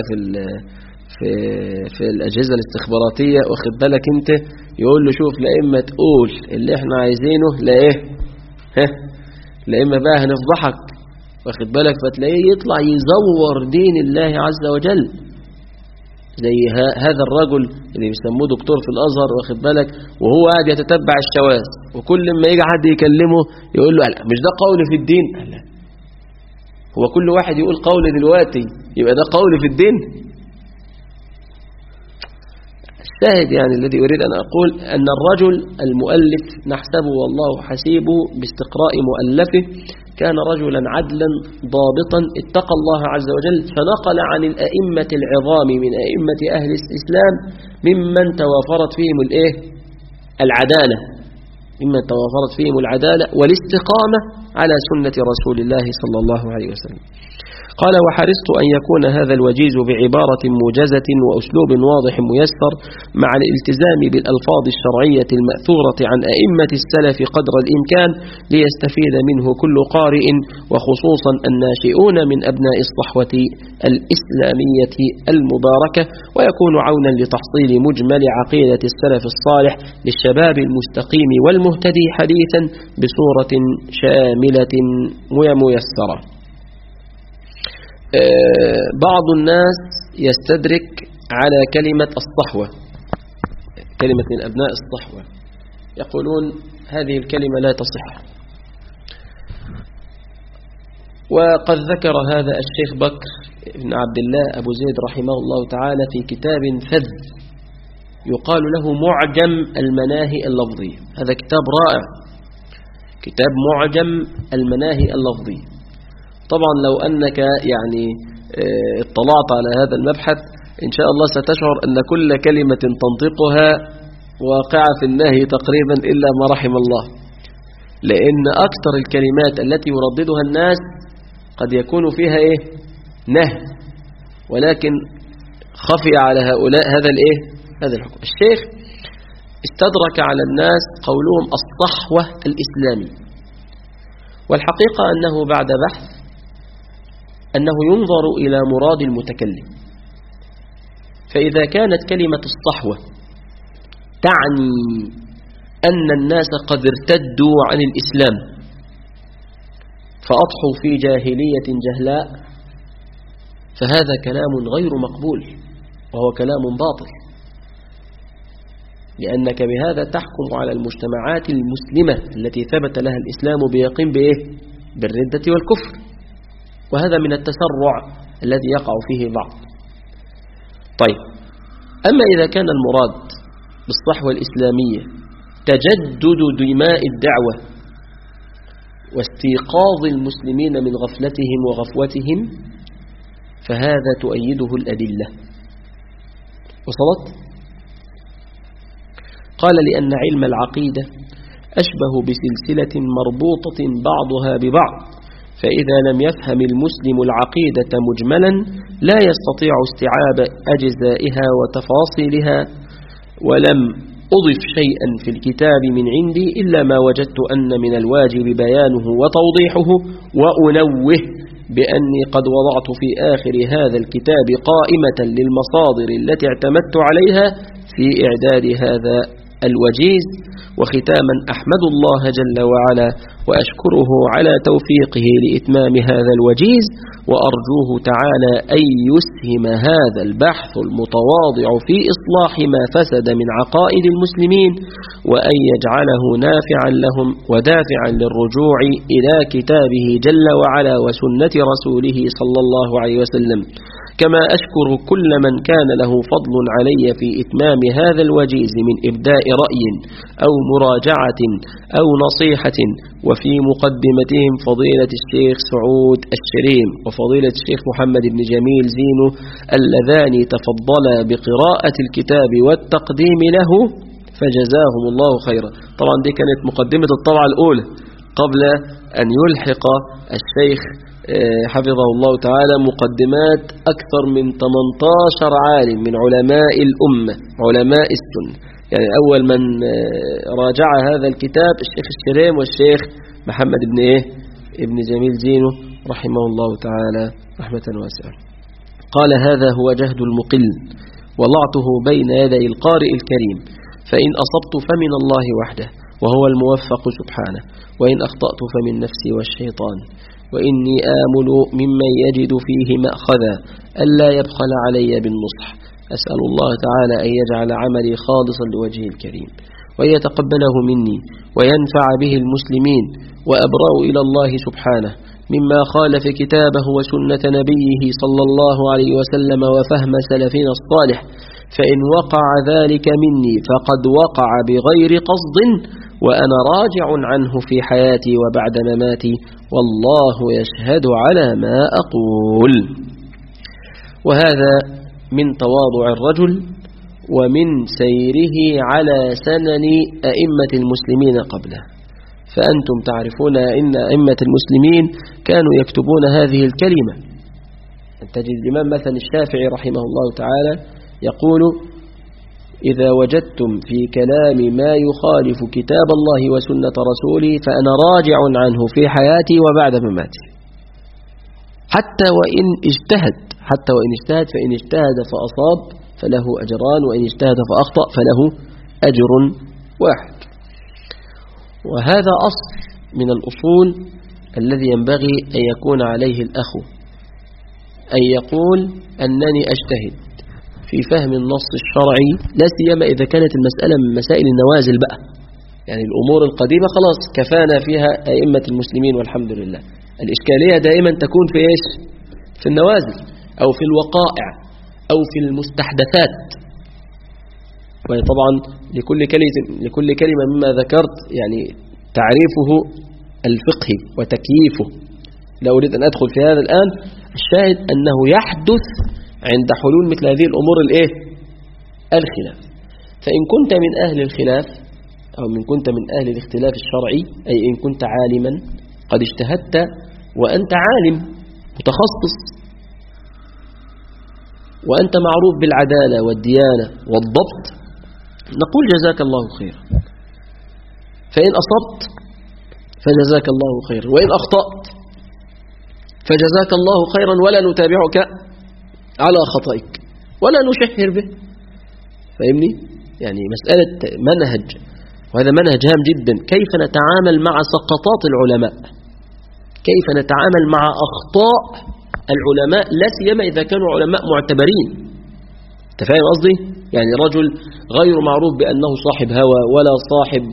في الأجهزة الاستخباراتية، واخد بالك انت، يقول له شوف لا إما تقول اللي احنا عايزينه لا ايه لا إما بقى هنفضحك، واخد بالك، فتلاقيه يطلع يزور دين الله عز وجل، زي هذا الرجل اللي بيسموه دكتور في الأزهر، واخد بالك، وهو قاعد يتتبع الشواذ، وكل ما يجي حد يكلمه يقول له لا مش ده قول في الدين. لا، هو كل واحد يقول قول دلوقتي يبقى ده قول في الدين؟ الشاهد يعني الذي أريد أن أقول أن الرجل المؤلف نحسبه والله حسيبه باستقراء مؤلفه كان رجلا عدلا ضابطا اتقى الله عز وجل، فنقل عن الأئمة العظام من أئمة أهل الإسلام ممن توافرت فيهم العدالة، ممن توافرت فيهم العدالة والاستقامة على سنة رسول الله صلى الله عليه وسلم. قال: وحرصت أن يكون هذا الوجيز بعبارة موجزة وأسلوب واضح ميسر مع الالتزام بالألفاظ الشرعية المأثورة عن أئمة السلف قدر الإمكان ليستفيد منه كل قارئ، وخصوصا الناشئون من أبناء الصحوة الإسلامية المباركة، ويكون عونا لتحصيل مجمل عقيدة السلف الصالح للشباب المستقيم والمهتدي حديثا بصورة شاملة وميسرة. بعض الناس يستدرك على كلمة الصحوة، كلمة من أبناء الصحوة، يقولون هذه الكلمة لا تصح. وقد ذكر هذا الشيخ بكر بن عبد الله أبو زيد رحمه الله تعالى في كتاب فذ يقال له معجم المناهي اللفظية. هذا كتاب رائع، كتاب معجم المناهي اللفظية. طبعا لو أنك يعني اطلعت على هذا المبحث إن شاء الله ستشعر أن كل كلمة تنطقها واقعة في النهي تقريبا إلا ما رحم الله، لأن أكثر الكلمات التي يرددها الناس قد يكون فيها نهي، ولكن خفي على هؤلاء هذا الحكم. الشيخ استدرك على الناس قولهم الصحوة الإسلامي، والحقيقة أنه بعد بحث أنه ينظر إلى مراد المتكلم. فإذا كانت كلمة الصحوة تعني أن الناس قد ارتدوا عن الإسلام فأضحوا في جاهلية جهلاء، فهذا كلام غير مقبول وهو كلام باطل، لأنك بهذا تحكم على المجتمعات المسلمة التي ثبت لها الإسلام بيقين بالردة والكفر، وهذا من التسرع الذي يقع فيه بعض. طيب، أما إذا كان المراد بالصحوة الإسلامية تجدد دماء الدعوة واستيقاظ المسلمين من غفلتهم وغفوتهم، فهذا تؤيده الأدلة. وصلت؟ قال: لأن علم العقيدة أشبه بسلسلة مربوطة بعضها ببعض، فإذا لم يفهم المسلم العقيدة مجملا لا يستطيع استيعاب أجزائها وتفاصيلها. ولم أضف شيئا في الكتاب من عندي إلا ما وجدت أن من الواجب بيانه وتوضيحه، وأنوه بأني قد وضعت في آخر هذا الكتاب قائمة للمصادر التي اعتمدت عليها في إعداد هذا الوجيز. وختاما أحمد الله جل وعلا وأشكره على توفيقه لإتمام هذا الوجيز، وأرجوه تعالى أن يسهم هذا البحث المتواضع في إصلاح ما فسد من عقائد المسلمين، وأن يجعله نافعا لهم ودافعا للرجوع إلى كتابه جل وعلا وسنة رسوله صلى الله عليه وسلم. كما أشكر كل من كان له فضل علي في إتمام هذا الوجيز من إبداء رأي أو مراجعة أو نصيحة، وفي مقدمتهم فضيلة الشيخ سعود الشريم وفضيلة الشيخ محمد بن جميل زينو اللذان تفضلا بقراءة الكتاب والتقديم له، فجزاهم الله خيرا. طبعا دي كانت مقدمة الطبعة الأولى قبل أن يلحق الشيخ حفظه الله تعالى مقدمات أكثر من 18 عالم من علماء الأمة علماء السنة. يعني أول من راجع هذا الكتاب الشيخ الشريم والشيخ محمد ابن جميل زينو رحمه الله تعالى رحمة واسعة. قال: هذا هو جهد المقل وضعته بين يدي القارئ الكريم، فإن أصبت فمن الله وحده وهو الموفق سبحانه، وإن أخطأت فمن نفسي والشيطان، وإني آمل ممن يجد فيه مأخذا ألا يبخل علي بالنصح. أسأل الله تعالى أن يجعل عملي خالصا لوجهه الكريم، وأن يتقبله مني وينفع به المسلمين، وأبرأ إلى الله سبحانه مما خالف كتابه وسنة نبيه صلى الله عليه وسلم وفهم سلفنا الصالح، فإن وقع ذلك مني فقد وقع بغير قصد، وأنا راجع عنه في حياتي وبعد مماتي، والله يشهد على ما أقول. وهذا من تواضع الرجل ومن سيره على سنن أئمة المسلمين قبله. فأنتم تعرفون إن أئمة المسلمين كانوا يكتبون هذه الكلمة. تجد الإمام مثلا الشافعي رحمه الله تعالى يقول: إذا وجدتم في كلام ما يخالف كتاب الله وسنة رسوله فأنا راجع عنه في حياتي وبعد مماتي، حتى وإن اجتهد فإن اجتهد فأصاب فله أجران، وإن اجتهد فأخطأ فله أجر واحد. وهذا أصل من الأصول الذي ينبغي أن يكون عليه الأخ، أن يقول أنني أجتهد في فهم النص الشرعي، لا سيما إذا كانت المسألة من مسائل النوازل بقى، يعني الأمور القديمة خلاص كفانا فيها أئمة المسلمين والحمد لله. الإشكالية دائما تكون في إيش؟ في النوازل أو في الوقائع أو في المستحدثات. وطبعا لكل كلمة مما ذكرت يعني تعريفه الفقهي وتكييفه، لا أريد أن أدخل في هذا الآن. الشاهد أنه يحدث عند حلول مثل هذه الأمور الخلاف. فإن كنت من أهل الخلاف أو من كنت من أهل الاختلاف الشرعي، أي إن كنت عالما قد اجتهدت وأنت عالم متخصص وأنت معروف بالعدالة والديانة والضبط، نقول جزاك الله خير. فإن أصبت فجزاك الله خير، وإن أخطأت فجزاك الله خيرا، ولا نتابعك على خطئك ولا نشهر به. فاهمني؟ يعني مسألة منهج، وهذا منهج هام جدا. كيف نتعامل مع سقطات العلماء، كيف نتعامل مع أخطاء العلماء، لا سيما إذا كانوا علماء معتبرين. تفهم قصدي؟ يعني رجل غير معروف بأنه صاحب هوى ولا صاحب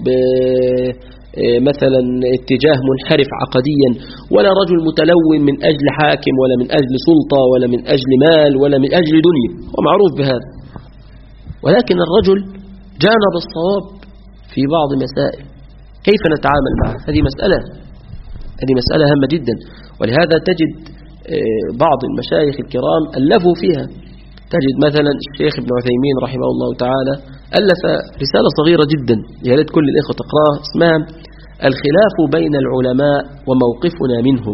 مثلا اتجاه منحرف عقديا، ولا رجل متلون من أجل حاكم ولا من أجل سلطة ولا من أجل مال ولا من أجل دنيا، هو معروف بهذا، ولكن الرجل جانب الصواب في بعض مسائل. كيف نتعامل معه؟ هذه مسألة هامة جدا. ولهذا تجد بعض المشايخ الكرام ألفوا فيها. تجد مثلا الشيخ ابن عثيمين رحمه الله تعالى ألف رسالة صغيرة جدا، يا ريت كل الإخوة تقراها، اسمها الخلاف بين العلماء وموقفنا منهم.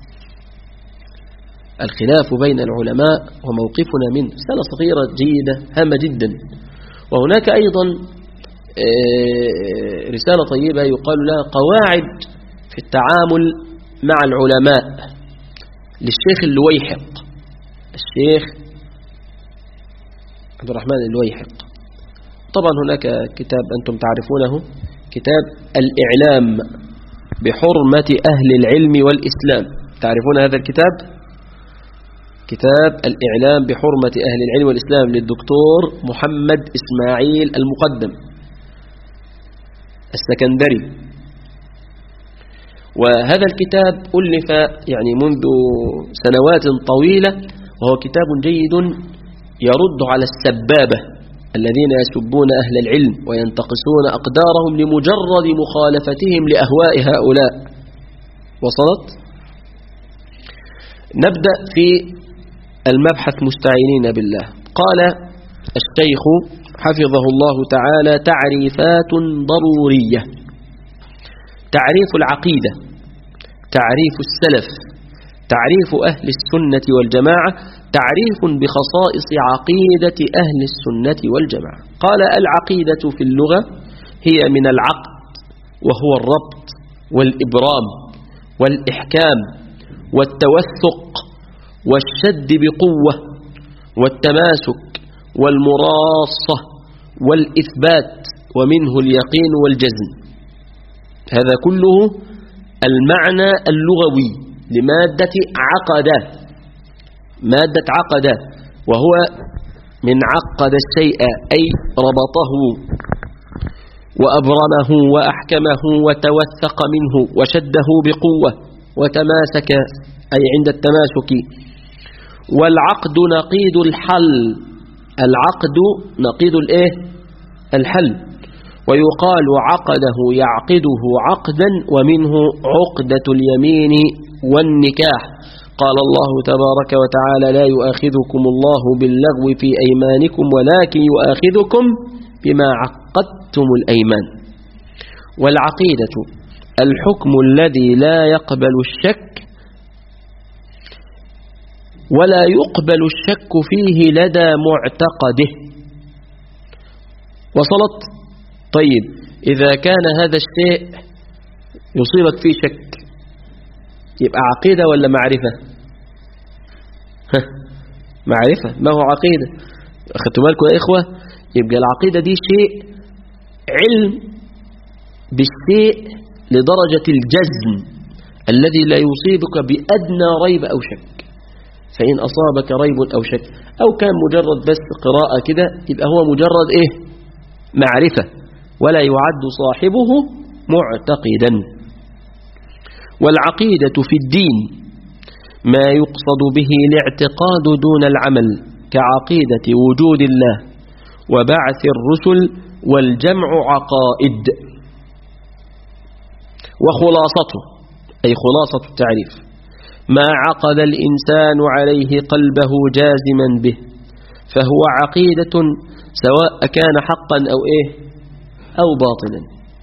الخلاف بين العلماء وموقفنا منه، رسالة صغيرة جيدة هامة جدا. وهناك أيضا رسالة طيبة يقال لها قواعد في التعامل مع العلماء للشيخ اللويحق، الشيخ عبد الرحمن اللويحق. طبعا هناك كتاب أنتم تعرفونه، كتاب الإعلام بحرمة أهل العلم والإسلام. تعرفون هذا الكتاب؟ كتاب الإعلام بحرمة أهل العلم والإسلام للدكتور محمد إسماعيل المقدم السكندري. وهذا الكتاب ألف يعني منذ سنوات طويلة، وهو كتاب جيد يرد على السبابة الذين يسبون أهل العلم وينتقصون أقدارهم لمجرد مخالفتهم لأهواء هؤلاء. وصلت؟ نبدأ في المبحث مستعينين بالله. قال الشيخ حفظه الله تعالى: تعريفات ضرورية. تعريف العقيدة، تعريف السلف، تعريف أهل السنة والجماعة، تعريف بخصائص عقيدة أهل السنة والجماعة. قال: العقيدة في اللغة هي من العقد، وهو الربط والإبرام والإحكام والتوثق والشد بقوة والتماسك والمراصة والإثبات، ومنه اليقين والجزم. هذا كله المعنى اللغوي لمادة عقد، مادة عقد، وهو من عقد الشيء أي ربطه وأبرمه وأحكمه وتوثق منه وشده بقوة وتماسك أي عند التماسك. والعقد نقيض الحل، العقد نقيض الحل. ويقال عقده يعقده عقدا، ومنه عقدة اليمين والنكاح. قال الله تبارك وتعالى: لا يؤاخذكم الله باللغو في أيمانكم ولكن يؤاخذكم بما عقدتم الأيمان. والعقيدة الحكم الذي لا يقبل الشك ولا يقبل الشك فيه لدى معتقده. وصلت؟ طيب، إذا كان هذا الشيء يصيبك فيه شك يبقى عقيدة ولا معرفة؟ معرفة. ما هو عقيدة؟ أخذتوا بالكم يا إخوة؟ يبقى العقيدة دي شيء علم بالشيء لدرجة الجزم الذي لا يصيبك بأدنى ريب أو شك. فإن أصابك ريب أو شك أو كان مجرد بس قراءة كده، يبقى هو مجرد معرفة. ولا يعد صاحبه معتقدا. والعقيدة في الدين ما يقصد به الاعتقاد دون العمل، كعقيدة وجود الله وبعث الرسل والجمع عقائد. وخلاصته أي خلاصة التعريف ما عقد الإنسان عليه قلبه جازما به فهو عقيدة، سواء كان حقا أو باطلا.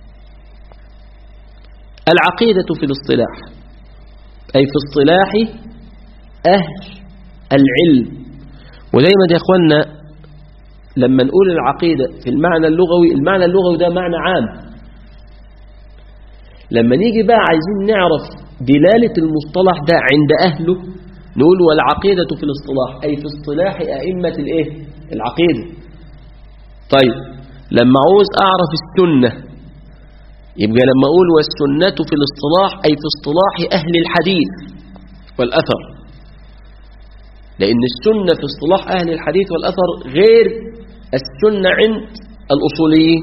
العقيدة في الاصطلاح أي في اصطلاح أهل العلم. ودايما يا أخوانا لما نقول العقيدة في المعنى اللغوي، المعنى اللغوي ده معنى عام. لما نيجي بقى عايزين نعرف دلالة المصطلح ده عند أهله نقول والعقيدة في الاصطلاح أي في اصطلاح أئمة العقيدة. طيب لما عاوز أعرف السنة يبقى لما أقول والسنة في الاصطلاح أي في اصطلاح أهل الحديث والأثر، لأن السنة في اصطلاح أهل الحديث والأثر غير السنة عند الأصوليين.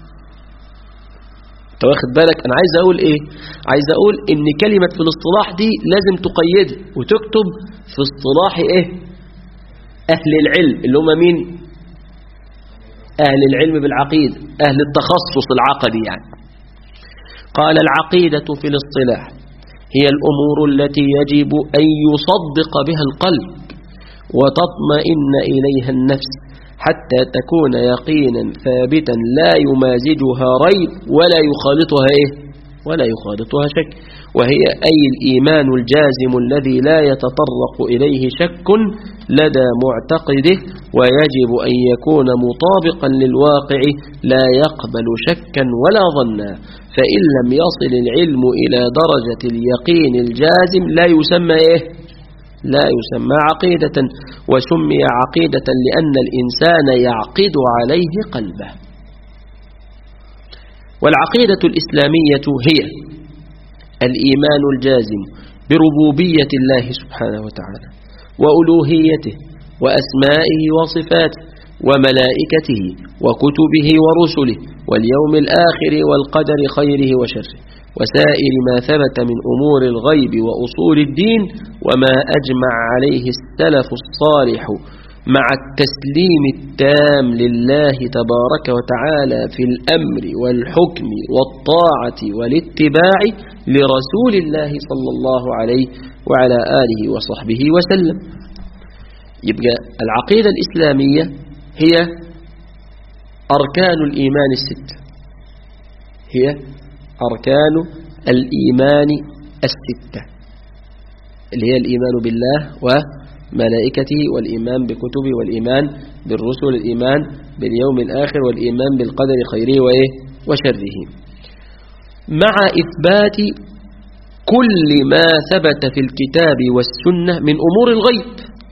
واخد بالك أنا عايز أقول عايز أقول إن كلمة في الاصطلاح دي لازم تقيد وتكتب في اصطلاح أهل العلم اللي هم مين؟ أهل العلم بالعقيدة، أهل التخصص العقدي يعني. قال العقيدة في الاصطلاح هي الأمور التي يجب أن يصدق بها القلب وتطمئن إليها النفس حتى تكون يقينا ثابتا لا يمازجها ريب ولا يخالطها شك، وهي أي الإيمان الجازم الذي لا يتطرق إليه شك لدى معتقده، ويجب أن يكون مطابقا للواقع لا يقبل شكا ولا ظنا. فإن لم يصل العلم إلى درجة اليقين الجازم لا يسمى عقيدة، وسمي عقيدة لأن الإنسان يعقد عليه قلبه. والعقيدة الإسلامية هي الإيمان الجازم بربوبية الله سبحانه وتعالى وألوهيته وأسمائه وصفاته وملائكته وكتبه ورسله واليوم الآخر والقدر خيره وشره وسائر ما ثبت من أمور الغيب وأصول الدين وما أجمع عليه السلف الصالح مع التسليم التام لله تبارك وتعالى في الأمر والحكم والطاعة والاتباع لرسول الله صلى الله عليه وعلى آله وصحبه وسلم. يبقى العقيدة الإسلامية هي أركان الإيمان الستة، هي أركان الإيمان الستة اللي هي الإيمان بالله وملائكته والإيمان بكتبه والإيمان بالرسل والإيمان باليوم الآخر والإيمان بالقدر خيره وشره، مع إثبات كل ما ثبت في الكتاب والسنة من أمور الغيب،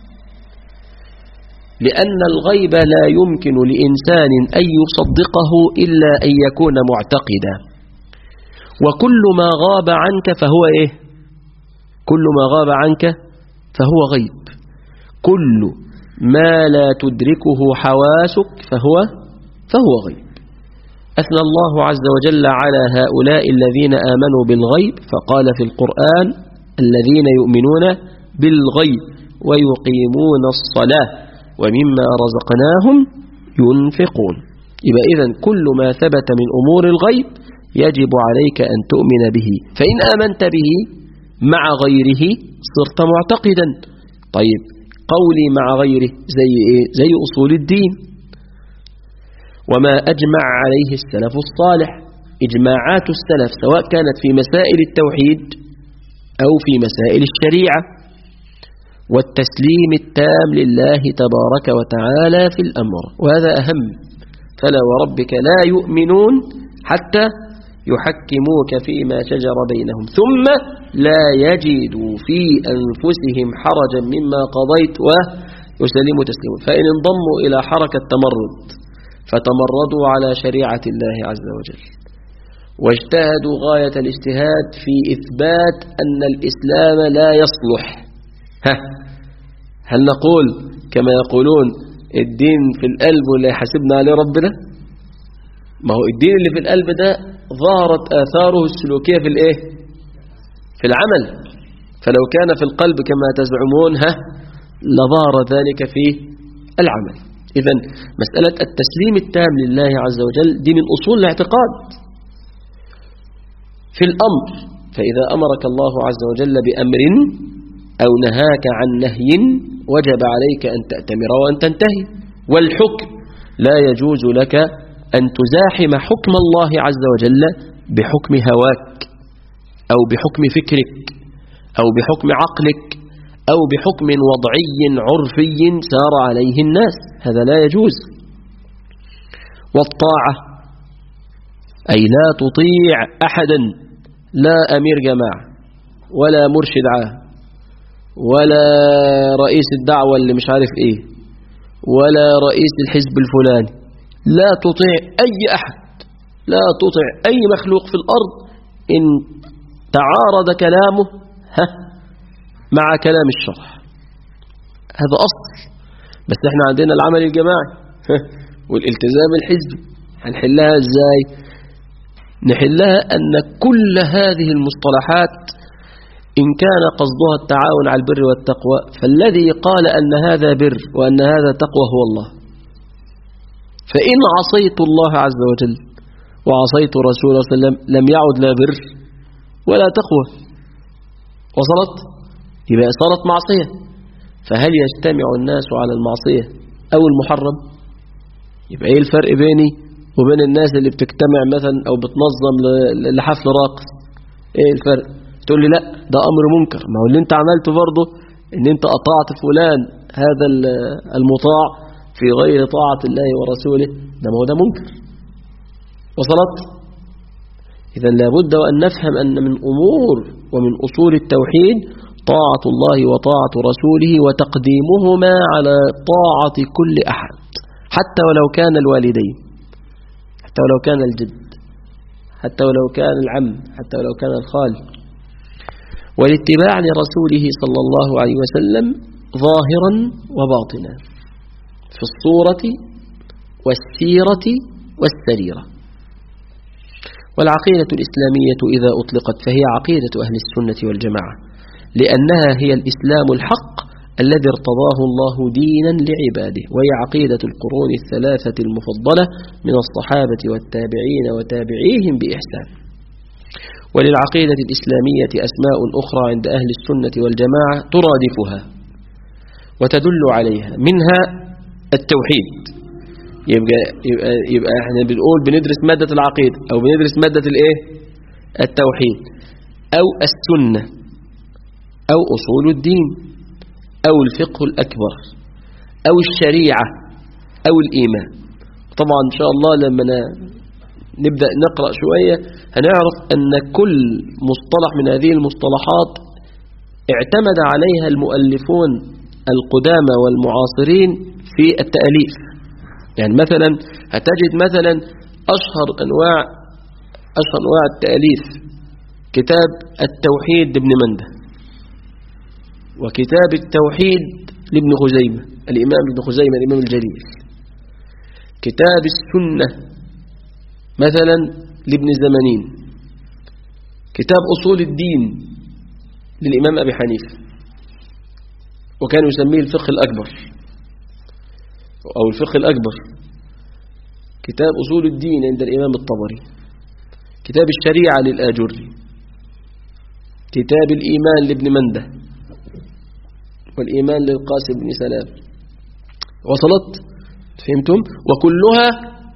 لأن الغيب لا يمكن لإنسان أن يصدقه إلا أن يكون معتقدا. وكل ما غاب عنك فهو كل ما غاب عنك فهو غيب، كل ما لا تدركه حواسك فهو غيب. أثنى الله عز وجل على هؤلاء الذين آمنوا بالغيب فقال في القرآن الذين يؤمنون بالغيب ويقيمون الصلاة ومما رزقناهم ينفقون. يبقى إذن كل ما ثبت من أمور الغيب يجب عليك أن تؤمن به، فإن آمنت به مع غيره صرت معتقدا. طيب قولي مع غيره زي أصول الدين وما أجمع عليه السلف الصالح، إجماعات السلف سواء كانت في مسائل التوحيد أو في مسائل الشريعة، والتسليم التام لله تبارك وتعالى في الأمر، وهذا أهم. فلا وربك لا يؤمنون حتى يحكموك فيما شجر بينهم ثم لا يجدوا في أنفسهم حرجا مما قضيت ويسلموا تسليما. فإن انضموا إلى حركة تمرد فتمردوا على شريعة الله عز وجل واجتهدوا غاية الاجتهاد في إثبات أن الإسلام لا يصلح، هل نقول كما يقولون الدين في القلب ولا يحاسبنا عليه ربنا؟ ما هو الدين اللي في القلب ده ظهرت آثاره السلوكية في الإيه؟ في العمل. فلو كان في القلب كما تزعمون لظهر ذلك في العمل. إذن مسألة التسليم التام لله عز وجل دي من أصول الاعتقاد في الأمر. فإذا أمرك الله عز وجل بأمر أو نهاك عن نهي وجب عليك أن تأتمر وأن تنتهي. والحكم لا يجوز لك أن تزاحم حكم الله عز وجل بحكم هواك أو بحكم فكرك أو بحكم عقلك أو بحكم وضعي عرفي سار عليه الناس، هذا لا يجوز. والطاعة أي لا تطيع أحدا، لا أمير جماعة ولا مرشد عام ولا رئيس الدعوة اللي مش عارف إيه ولا رئيس الحزب الفلاني، لا تطيع أي أحد، لا تطيع أي مخلوق في الأرض إن تعارض كلامه مع كلام الشرع. هذا أصل. بس احنا عندنا العمل الجماعي والالتزام الحزبي، هنحلها ازاي؟ نحلها أن كل هذه المصطلحات إن كان قصدها التعاون على البر والتقوى فالذي قال أن هذا بر وأن هذا تقوى هو الله. فإن عصيت الله عز وجل وعصيت رسوله صلى الله عليه وسلم لم يعد لا بر ولا تقوى، وصلت؟ يبقى صارت معصية. فهل يجتمع الناس على المعصية أو المحرم؟ يبقى إيه الفرق بيني وبين الناس اللي بتجتمع مثلا أو بتنظم لحفل راقص؟ إيه الفرق؟ تقول لي لا ده أمر منكر. ما هو اللي انت عملته برضه ان انت أطاعت فلان هذا المطاع في غير طاعة الله ورسوله، ده ما هو ده منكر. وصلت؟ إذن لابد وأن نفهم أن من أمور ومن أصول التوحيد طاعة الله وطاعة رسوله وتقديمهما على طاعة كل أحد، حتى ولو كان الوالدين، حتى ولو كان الجد، حتى ولو كان العم، حتى ولو كان الخال. والاتباع لرسوله صلى الله عليه وسلم ظاهرا وباطنا في الصورة والسيرة والسريرة. والعقيدة الإسلامية إذا أطلقت فهي عقيدة أهل السنة والجماعة، لأنها هي الإسلام الحق الذي ارتضاه الله دينا لعباده، وهي عقيدة القرون الثلاثة المفضلة من الصحابة والتابعين وتابعيهم بإحسان. وللعقيدة الإسلامية أسماء أخرى عند أهل السنة والجماعة ترادفها وتدل عليها، منها التوحيد. يبقى احنا بنقول بندرس مادة العقيدة أو بندرس مادة الايه؟ التوحيد، أو السنة، أو أصول الدين، أو الفقه الأكبر، أو الشريعة، أو الإيمان. طبعا إن شاء الله لما نبدأ نقرأ شوية هنعرف أن كل مصطلح من هذه المصطلحات اعتمد عليها المؤلفون القدامى والمعاصرين في التأليف. يعني مثلا هتجد مثلا أشهر أنواع التأليف كتاب التوحيد لابن منده، وكتاب التوحيد لابن خزيمة الإمام ابن خزيمة الإمام الجليل، كتاب السنة مثلا لابن زمانين، كتاب أصول الدين للإمام أبي حنيفة وكان يسميه الفقه الأكبر أو الفقه الأكبر، كتاب أصول الدين عند الإمام الطبري، كتاب الشريعة للآجري، كتاب الإيمان لابن منده، والإيمان للقاسم بن سلام. وصلت؟ فهمتم؟ وكلها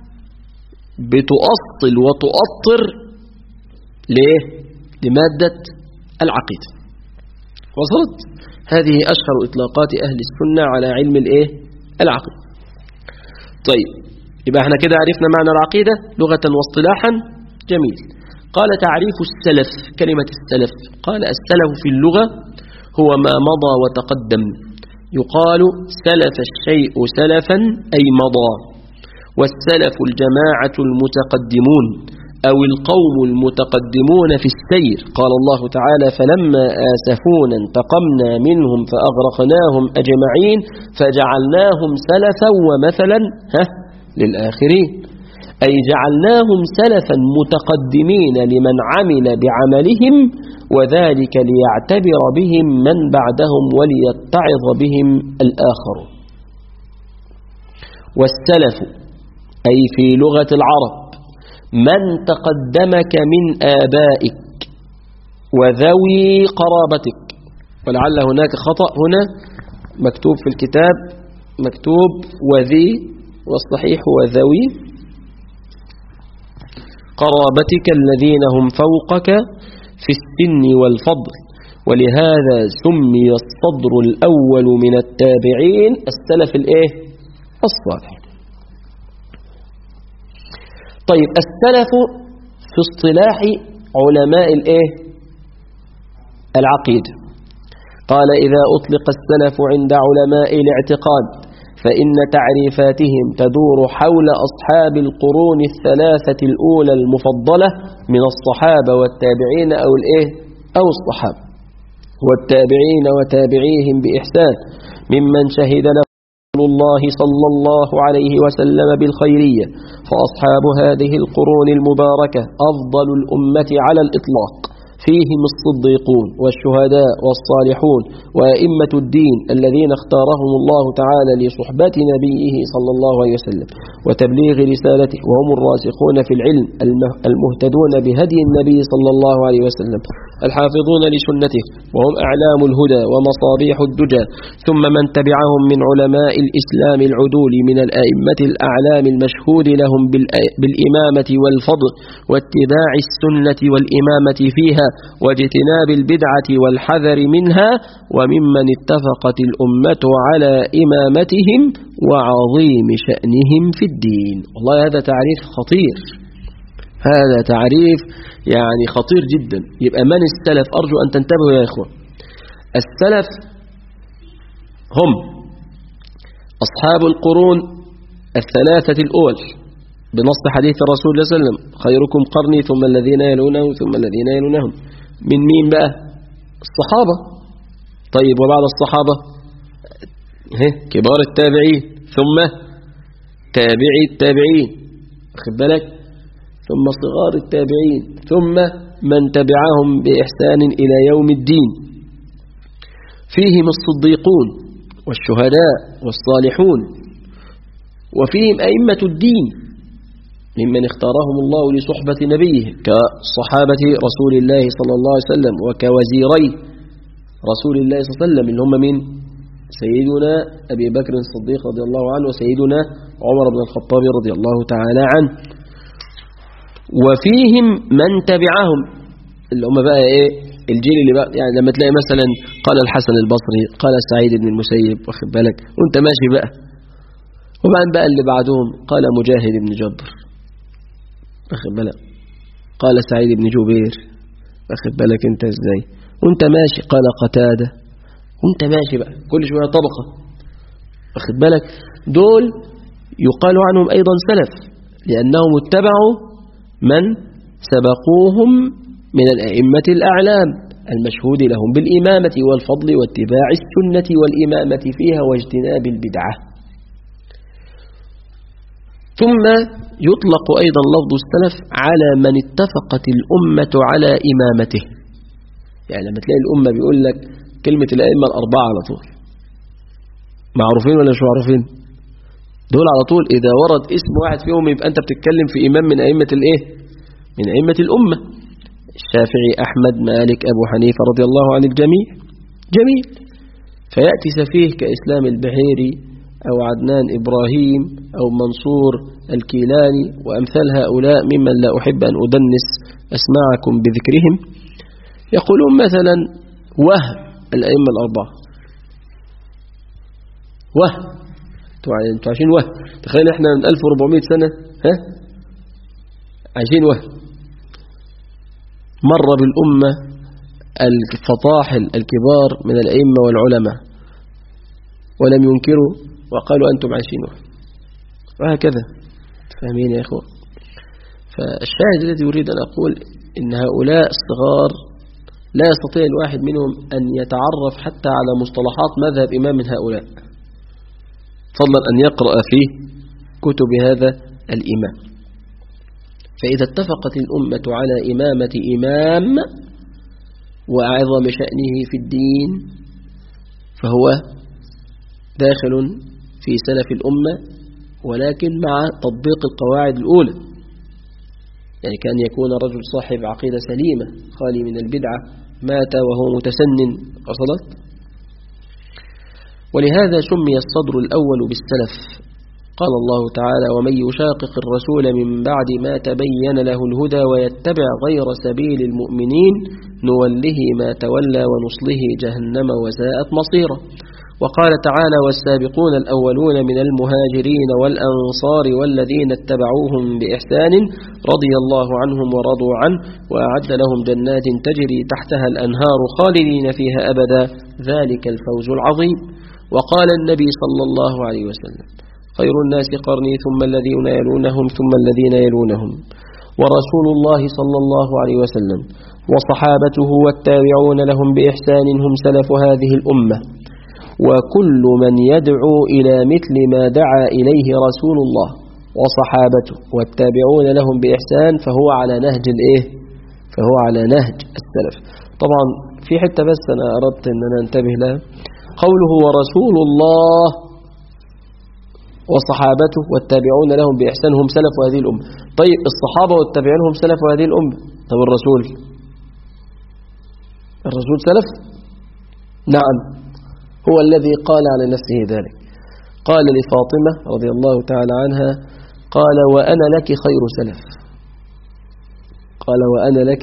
بتؤصل وتؤطر ليه؟ لمادة العقيدة. وصلت؟ هذه أشهر إطلاقات أهل السنة على علم الإيه؟ العقيدة. طيب يبقى احنا كده عرفنا معنى العقيدة لغة واصطلاحا. جميل. قال تعريف السلف. كلمة السلف، قال السلف في اللغة هو ما مضى وتقدم، يقال سلف الشيء سلفا أي مضى، والسلف الجماعة المتقدمون أو القوم المتقدمون في السير. قال الله تعالى فلما آسفونا انتقمنا منهم فأغرقناهم أجمعين فجعلناهم سلفا ومثلا للآخرين. أي جعلناهم سلفا متقدمين لمن عمل بعملهم، وذلك ليعتبر بهم من بعدهم وليتعظ بهم الآخر. والسلف أي في لغة العرب من تقدمك من آبائك وذوي قرابتك. ولعل هناك خطأ هنا مكتوب في الكتاب، مكتوب وذي، والصحيح هو ذوي قرابتك الذين هم فوقك في السن والفضل، ولهذا سمي الصدر الأول من التابعين السلف الصالح. طيب السلف في اصطلاح علماء العقيدة، قال إذا أطلق السلف عند علماء الاعتقاد فإن تعريفاتهم تدور حول أصحاب القرون الثلاثة الأولى المفضلة من الصحابة والتابعين أو الصحابة والتابعين وتابعيهم بإحسان ممن شهد له الله صلى الله عليه وسلم بالخيرية، فأصحاب هذه القرون المباركة أفضل الأمة على الإطلاق، فيهم الصديقون والشهداء والصالحون وأئمة الدين الذين اختارهم الله تعالى لصحبة نبيه صلى الله عليه وسلم وتبليغ رسالته، وهم الراسخون في العلم المهتدون بهدي النبي صلى الله عليه وسلم الحافظون لسنته، وهم أعلام الهدى ومصابيح الدجى. ثم من تبعهم من علماء الإسلام العدول من الأئمة الأعلام المشهود لهم بالإمامة والفضل واتباع السنة والإمامة فيها واجتناب البدعة والحذر منها، وممن اتفقت الأمة على إمامتهم وعظيم شأنهم في الدين. والله هذا تعريف خطير، هذا تعريف يعني خطير جدا. يبقى من السلف؟ أرجو أن تنتبهوا يا إخوة. السلف هم أصحاب القرون الثلاثة الأول بنص حديث الرسول صلى الله عليه وسلم خيركم قرني ثم الذين يلونهم ثم الذين يلونهم. من مين بقى؟ الصحابة. طيب وبعد الصحابة كبار التابعين، ثم تابعي التابعين، أخذ بالك، ثم صغار التابعين، ثم من تبعهم بإحسان إلى يوم الدين. فيهم الصديقون والشهداء والصالحون، وفيهم أئمة الدين ممن اختارهم الله لصحبة نبيه كصحابة رسول الله صلى الله عليه وسلم وكوزيري رسول الله صلى الله عليه وسلم اللي هم من سيدنا أبي بكر الصديق رضي الله عنه وسيدنا عمر بن الخطاب رضي الله تعالى عنه. وفيهم من تبعهم اللي هم بقى الجيل اللي بقى، يعني لما تلاقي مثلا قال الحسن البصري، قال سعيد بن المسيب، واخد بالك وانت ماشي بقى، وبعدين بقى اللي بعدهم قال مجاهد بن جبر، واخد بالك، قال سعيد بن جبير، واخد بالك انت ازاي، وانت ماشي قال قتادة، وانت ماشي بقى كل شوية طبقة، واخد بالك. دول يقال عنهم ايضا سلف لانهم اتبعوا من سبقوهم من الأئمة الأعلام المشهود لهم بالإمامة والفضل واتباع السنة والإمامة فيها واجتناب البدعة. ثم يطلق أيضا لفظ السلف على من اتفقت الأمة على إمامته. يعني لما تلاقي الأمة بيقول لك كلمة الأئمة الأربعة على طول، معروفين ولا مش معروفين؟ دول على طول إذا ورد اسم واحد فيهم يبقى أنت بتتكلم في إمام من أئمة من أئمة الأمة. الشافعي، أحمد، مالك، أبو حنيفة رضي الله عن الجميع. جميل. فيأتي سفيه كإسلام البحيري أو عدنان إبراهيم أو منصور الكيلاني وأمثال هؤلاء ممن لا أحب أن أدنس أسماعكم بذكرهم، يقولون مثلا وهم الأئمة الأربعة، وهم، انتوا عايشين وهم. تخيل احنا من 1400 سنة عايشين وهم. مر بالأمة الفطاحل الكبار من الأئمة والعلماء ولم ينكروا وقالوا أنتم عايشين وهم، وهكذا. فاهمين يا إخوة؟ فالشاهد الذي أريد أن أقول إن هؤلاء الصغار لا يستطيع الواحد منهم أن يتعرف حتى على مصطلحات مذهب إمام من هؤلاء، فضلا أن يقرأ فيه كتب هذا الإمام. فإذا اتفقت الأمة على إمامة إمام وأعظم شأنه في الدين فهو داخل في سلف الأمة، ولكن مع تطبيق القواعد الأولى. يعني كان يكون رجل صاحب عقيدة سليمة خالي من البدعة مات وهو متسنن وصلت. ولهذا سمي الصدر الأول بالسلف. قال الله تعالى: ومن يشاقق الرسول من بعد ما تبين له الهدى ويتبع غير سبيل المؤمنين نوله ما تولى ونصله جهنم وساءت مصيرا. وقال تعالى: والسابقون الأولون من المهاجرين والأنصار والذين اتبعوهم بإحسان رضي الله عنهم ورضوا عنه وأعد لهم جنات تجري تحتها الأنهار خالدين فيها أبدا ذلك الفوز العظيم. وقال النبي صلى الله عليه وسلم: خير الناس قرني ثم الذين يلونهم ثم الذين يلونهم. ورسول الله صلى الله عليه وسلم وصحابته والتابعون لهم بإحسان هم سلف هذه الأمة. وكل من يدعو إلى مثل ما دعا إليه رسول الله وصحابته والتابعون لهم بإحسان فهو على نهج فهو على نهج السلف. طبعا في حتة بس أنا أردت أن أنا انتبه لها، قوله ورسول الله وصحابته والتابعون لهم بإحسان هم سلف هذه الأمة. طيب الصحابة والتابعون هم سلف هذه الأمة، طب الرسول سلف؟ نعم، هو الذي قال على نفسه ذلك. قال لفاطمة رضي الله تعالى عنها: قال وأنا لك خير سلف. قال وأنا لك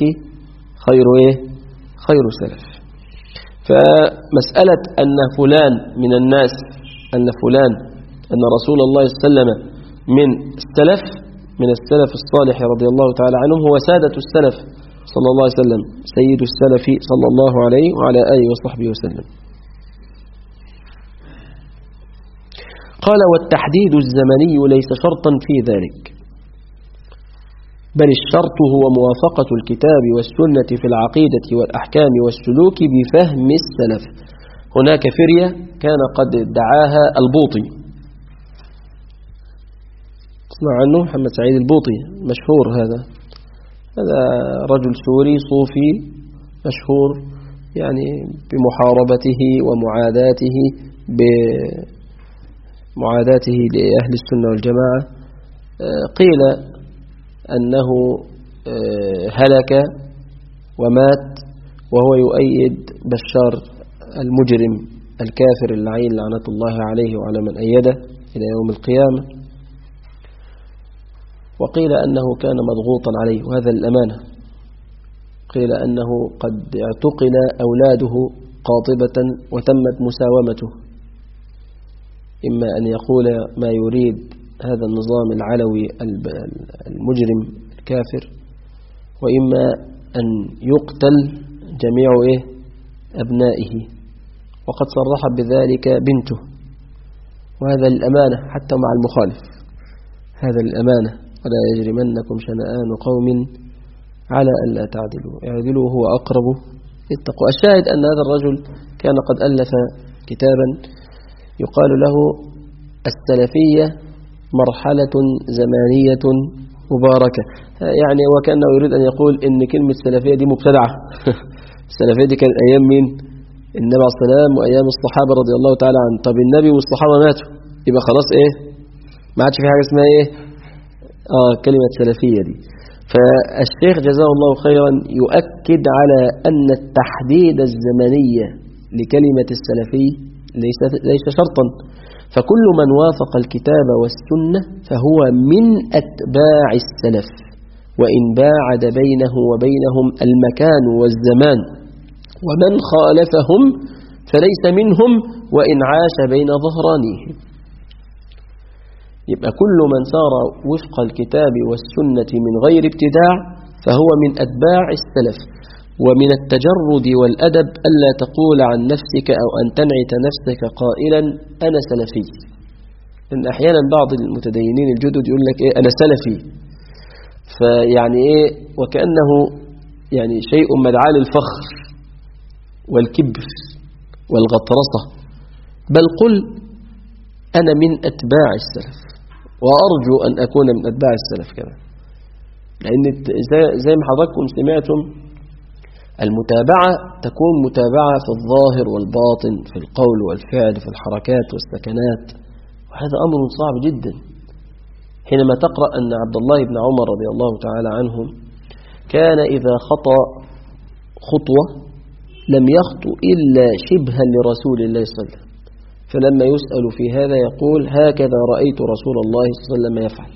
خير سلف. فمسألة أن فلان من الناس أن رسول الله صلى الله عليه وسلم من السلف الصالح رضي الله تعالى عنهم هو سادة السلف صلى الله عليه وسلم، سيد السلف صلى الله عليه وعلى آله وصحبه وسلم. قال: والتحديد الزمني ليس شرطا في ذلك، بل الشرط هو موافقة الكتاب والسنة في العقيدة والأحكام والسلوك بفهم السلف. هناك فرية كان قد دعاها البوطي، تسمع عنه محمد سعيد البوطي، مشهور هذا رجل سوري صوفي مشهور يعني بمحاربته ومعاداته لأهل السنة والجماعة. قيل أنه هلك ومات وهو يؤيد بشار المجرم الكافر اللعين لعنة الله عليه وعلى من أيده إلى يوم القيامة. وقيل أنه كان مضغوطا عليه، وهذا الأمانة. قيل أنه قد اعتقل أولاده قاطبة وتمت مساومته، إما أن يقول ما يريد هذا النظام العلوي المجرم الكافر، وإما أن يقتل جميع أبنائه، وقد صرحت بذلك بنته. وهذا الأمانة حتى مع المخالف، هذا الأمانة: ولا يجرمنكم شنآن قوم على ألا تعدلوا اعدلوا هو أقرب للتقوى. الشاهد أن هذا الرجل كان قد ألف كتابا يقال له السلفية مرحلة زمانية مباركة. يعني وكأنه يريد أن يقول إن كلمة السلفية دي مبتدعة. السلفية دي كانت أيام مين؟ النبي عليه السلام وأيام الصحابة رضي الله تعالى عنهم. طب النبي والصحابة ماتوا، يبقى خلاص ما عادش في حاجة اسمها كلمة سلفية دي. فالشيخ جزاه الله خيرا يؤكد على أن التحديد الزمنية لكلمة السلفي ليس شرطا، فكل من وافق الكتاب والسنة فهو من أتباع السلف، وإن باعد بينه وبينهم المكان والزمان، ومن خالفهم فليس منهم وإن عاش بين ظهرانيهم. يبقى كل من سار وفق الكتاب والسنة من غير ابتداع فهو من أتباع السلف. ومن التجرد والأدب ألا تقول عن نفسك أو أن تنعت نفسك قائلا أنا سلفي. لأن أحيانا بعض المتدينين الجدد يقول لك أنا سلفي، فيعني وكأنه يعني شيء مدعاة للفخر والكبر والغطرسة. بل قل أنا من أتباع السلف، وأرجو أن أكون من أتباع السلف كمان، لأن زي ما حضراتكم سمعتم المتابعة تكون متابعة في الظاهر والباطن، في القول والفعل، في الحركات والسكنات، وهذا أمر صعب جدا. حينما تقرأ أن عبد الله بن عمر رضي الله تعالى عنه كان إذا خطأ خطوة لم يخطو إلا شبها لرسول الله صلى الله عليه وسلم، فلما يسأل في هذا يقول هكذا رأيت رسول الله صلى الله عليه وسلم يفعل.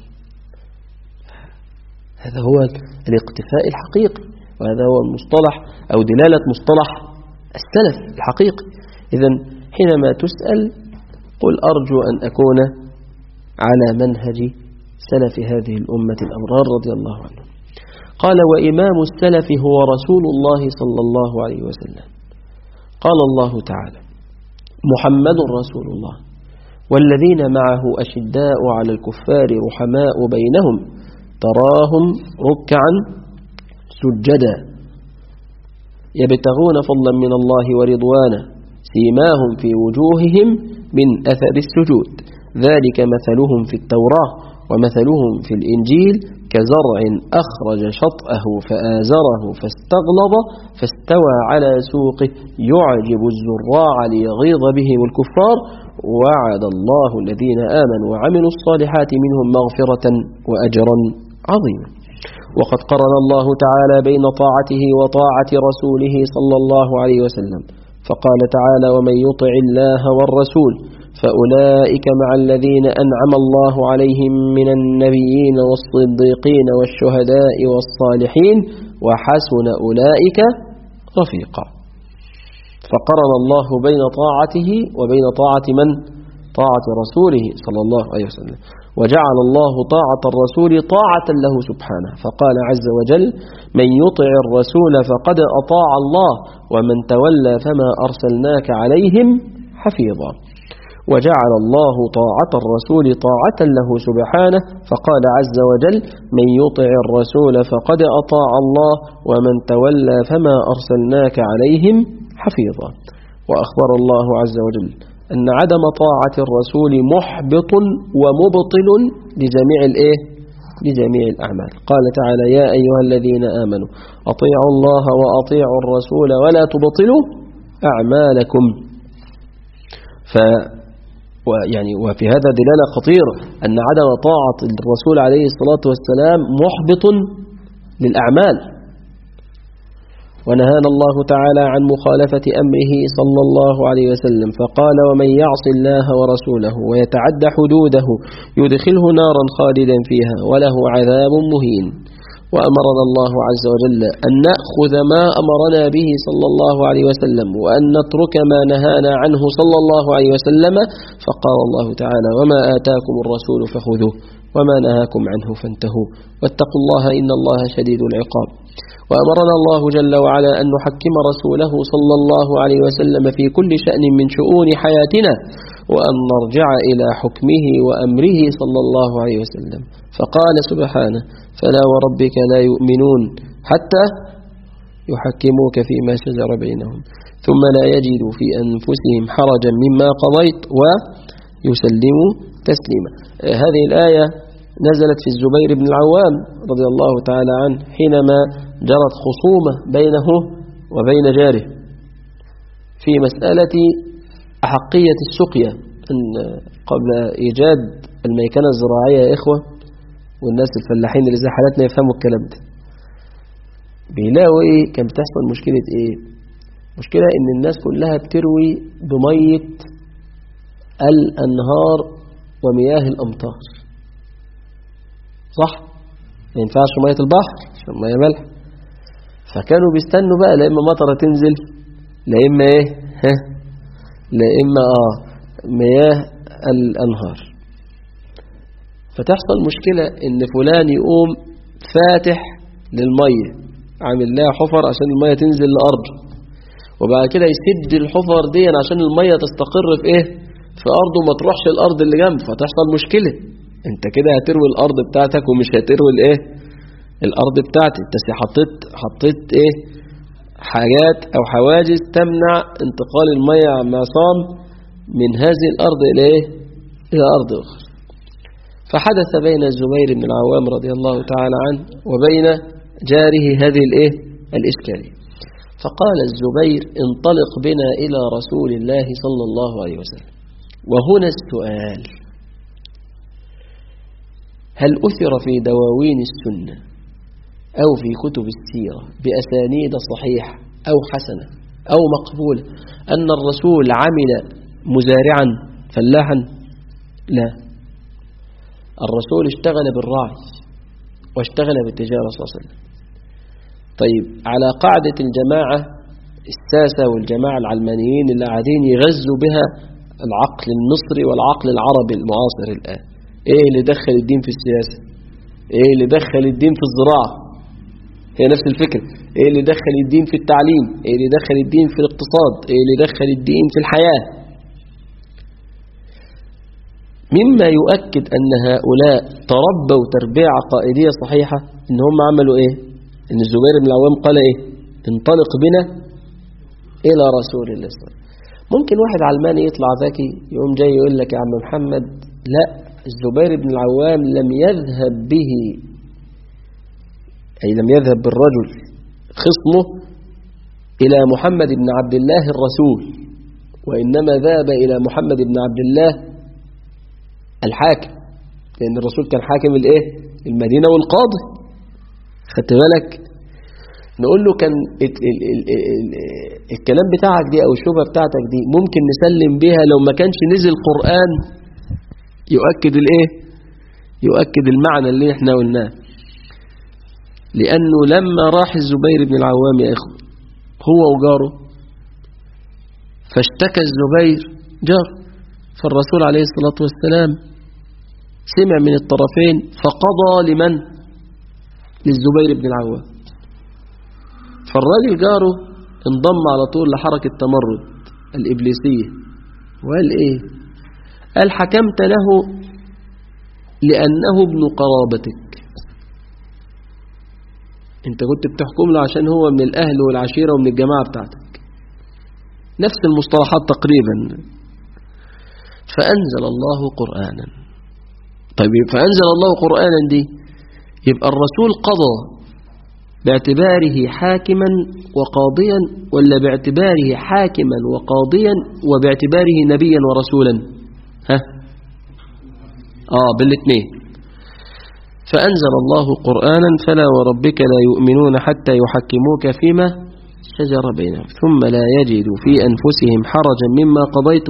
هذا هو الاقتفاء الحقيقي، وهذا هو المصطلح أو دلالة مصطلح السلف الحقيقي. إذن حينما تسأل قل أرجو أن أكون على منهج سلف هذه الأمة الأبرار رضي الله عنهم. قال وإمام السلف هو رسول الله صلى الله عليه وسلم. قال الله تعالى محمد رسول الله والذين معه أشداء على الكفار رحماء بينهم تراهم ركعا سجدا يبتغون فضلا من الله ورضوانا سيماهم في وجوههم من أثر السجود ذلك مثلهم في التوراة ومثلهم في الإنجيل كزرع أخرج شطأه فآزره فاستغلظ فاستوى على سوقه يعجب الزراع ليغيظ بهم الكفار وعد الله الذين آمنوا وعملوا الصالحات منهم مغفرة وأجرا عظيما. وقد قرن الله تعالى بين طاعته وطاعة رسوله صلى الله عليه وسلم، فقال تعالى ومن يطع الله والرسول فأولئك مع الذين أنعم الله عليهم من النبيين والصديقين والشهداء والصالحين وحسن أولئك رفيقا. فقرن الله بين طاعته وبين طاعة من؟ طاعة رسوله صلى الله عليه وسلم، وجعل الله طاعة الرسول طاعة له سبحانه، فقال عز وجل من يطع الرسول فقد أطاع الله ومن تولى فما أرسلناك عليهم حفيظا. وجعل الله طاعة الرسول طاعة له سبحانه، فقال عز وجل من يطع الرسول فقد أطاع الله ومن تولى فما أرسلناك عليهم حفيظا. وأخبر الله عز وجل أن عدم طاعة الرسول محبط ومبطل لجميع الأعمال. قال تعالى يا أيها الذين آمنوا أطيعوا الله وأطيعوا الرسول ولا تبطلوا أعمالكم. وفي هذا دلالة خطيرة أن عدم طاعة الرسول عليه الصلاة والسلام محبط للأعمال. ونهانا الله تعالى عن مخالفة أمره صلى الله عليه وسلم، فقال ومن يعص الله ورسوله ويتعد حدوده يدخله نارا خالدا فيها وله عذاب مهين. وأمرنا الله عز وجل أن نأخذ ما أمرنا به صلى الله عليه وسلم وأن نترك ما نهانا عنه صلى الله عليه وسلم، فقال الله تعالى وما آتاكم الرسول فخذوه وما نهاكم عنه فانتهوا واتقوا الله إن الله شديد العقاب. وأمرنا الله جل وعلا أن نحكم رسوله صلى الله عليه وسلم في كل شأن من شؤون حياتنا وأن نرجع إلى حكمه وأمره صلى الله عليه وسلم، فقال سبحانه فلا وربك لا يؤمنون حتى يحكموك فيما شجر بينهم ثم لا يجدوا في أنفسهم حرجا مما قضيت ويسلموا تسليما. هذه الآية نزلت في الزبير بن العوام رضي الله تعالى عنه حينما جرت خصومة بينه وبين جاره في مسألة أحقية السقيا. قبل إيجاد الميكنة الزراعية يا إخوة، والناس الفلاحين اللي زي حالتنا يفهموا الكلام ده، بيلاقوا إيه كان بتحصل مشكلة إيه؟ مشكلة إن الناس كلها بتروي بمية الأنهار ومياه الأمطار، صح؟ ما ينفعش مية البحر عشان مياه ملح، فكانوا بيستنوا بقى لا إما مطرة تنزل لا إما إيه؟ لا إما مياه الأنهار. فتحصل مشكلة إن فلان يقوم فاتح للمية عامل لها حفر عشان المية تنزل لأرض، وبعد كده يسد الحفر دي عشان المية تستقر في إيه؟ في أرضه وما تروحش الأرض اللي جنب، فتحصل مشكلة. أنت كده هتروي الأرض بتاعتك ومش هتروي الإيه؟ الأرض بتاعتك. أنت حطيت إيه؟ حاجات أو حواجز تمنع انتقال المية معصام من هذه الأرض إلى إيه؟ إلى أرض أخرى. فحدث بين الزبير بن العوام رضي الله تعالى عنه وبين جاره هذه الإشكالية. فقال الزبير: انطلق بنا إلى رسول الله صلى الله عليه وسلم. وهنا السؤال: هل أثر في دواوين السنة أو في كتب السيرة بأسانيد صحيحة أو حسنة أو مقبولة أن الرسول عمل مزارعا فلاحا؟ لا، الرسول اشتغل بالرعي واشتغل بالتجارة صلى الله عليه وسلم. طيب، على قاعدة الجماعة الساسة والجماعة العلمانيين اللي قاعدين يغزوا بها العقل المصري والعقل العربي المعاصر الآن، ايه اللي دخل الدين في السياسة؟ ايه اللي دخل الدين في الزراعة؟ هي نفس الفكرة. ايه اللي دخل الدين في التعليم؟ ايه اللي دخل الدين في الاقتصاد؟ ايه اللي دخل الدين في الحياة؟ مما يؤكد أن هؤلاء تربوا تربية عقائدية صحيحة إن هم عملوا إيه؟ إن الزبير بن العوام قال إيه؟ انطلق بنا إلى رسول الله صلى الله عليه وسلم. ممكن واحد علماني يطلع ذكي يقوم جاي يقول لك: يا عم محمد، لا، الزبير بن العوام لم يذهب به، أي لم يذهب بالرجل خصمه إلى محمد بن عبد الله الرسول، وإنما ذهب إلى محمد بن عبد الله الحاكم، لأن الرسول كان حاكم المدينة والقاضي. خدت بالك؟ نقول له كان الكلام بتاعك دي أو الشبهة بتاعتك دي ممكن نسلم بها لو ما كانش نزل قرآن يؤكد يؤكد المعنى اللي احنا قلناه. لأنه لما راح الزبير بن العوام يا إخوة هو وجاره، فاشتكى الزبير جار، فالرسول عليه الصلاة والسلام سمع من الطرفين فقضى لمن؟ للزبير بن العوام. فالراجل جاره انضم على طول لحركة تمرد الإبليسية وقال إيه؟ قال: حكمت له لأنه ابن قرابتك، انت كنت بتحكم له عشان هو من الأهل والعشيرة ومن الجماعة بتاعتك، نفس المصطلحات تقريبا. فأنزل الله قرآنا. طيب، فأنزل الله قرآنا دي يبقى الرسول قضى باعتباره حاكما وقاضيا، ولا باعتباره حاكما وقاضيا وباعتباره نبيا ورسولا؟ بالاثنين. فأنزل الله قرآنا: فلا وربك لا يؤمنون حتى يحكموك فيما شجر بينهم ثم لا يجدوا في أنفسهم حرجا مما قضيت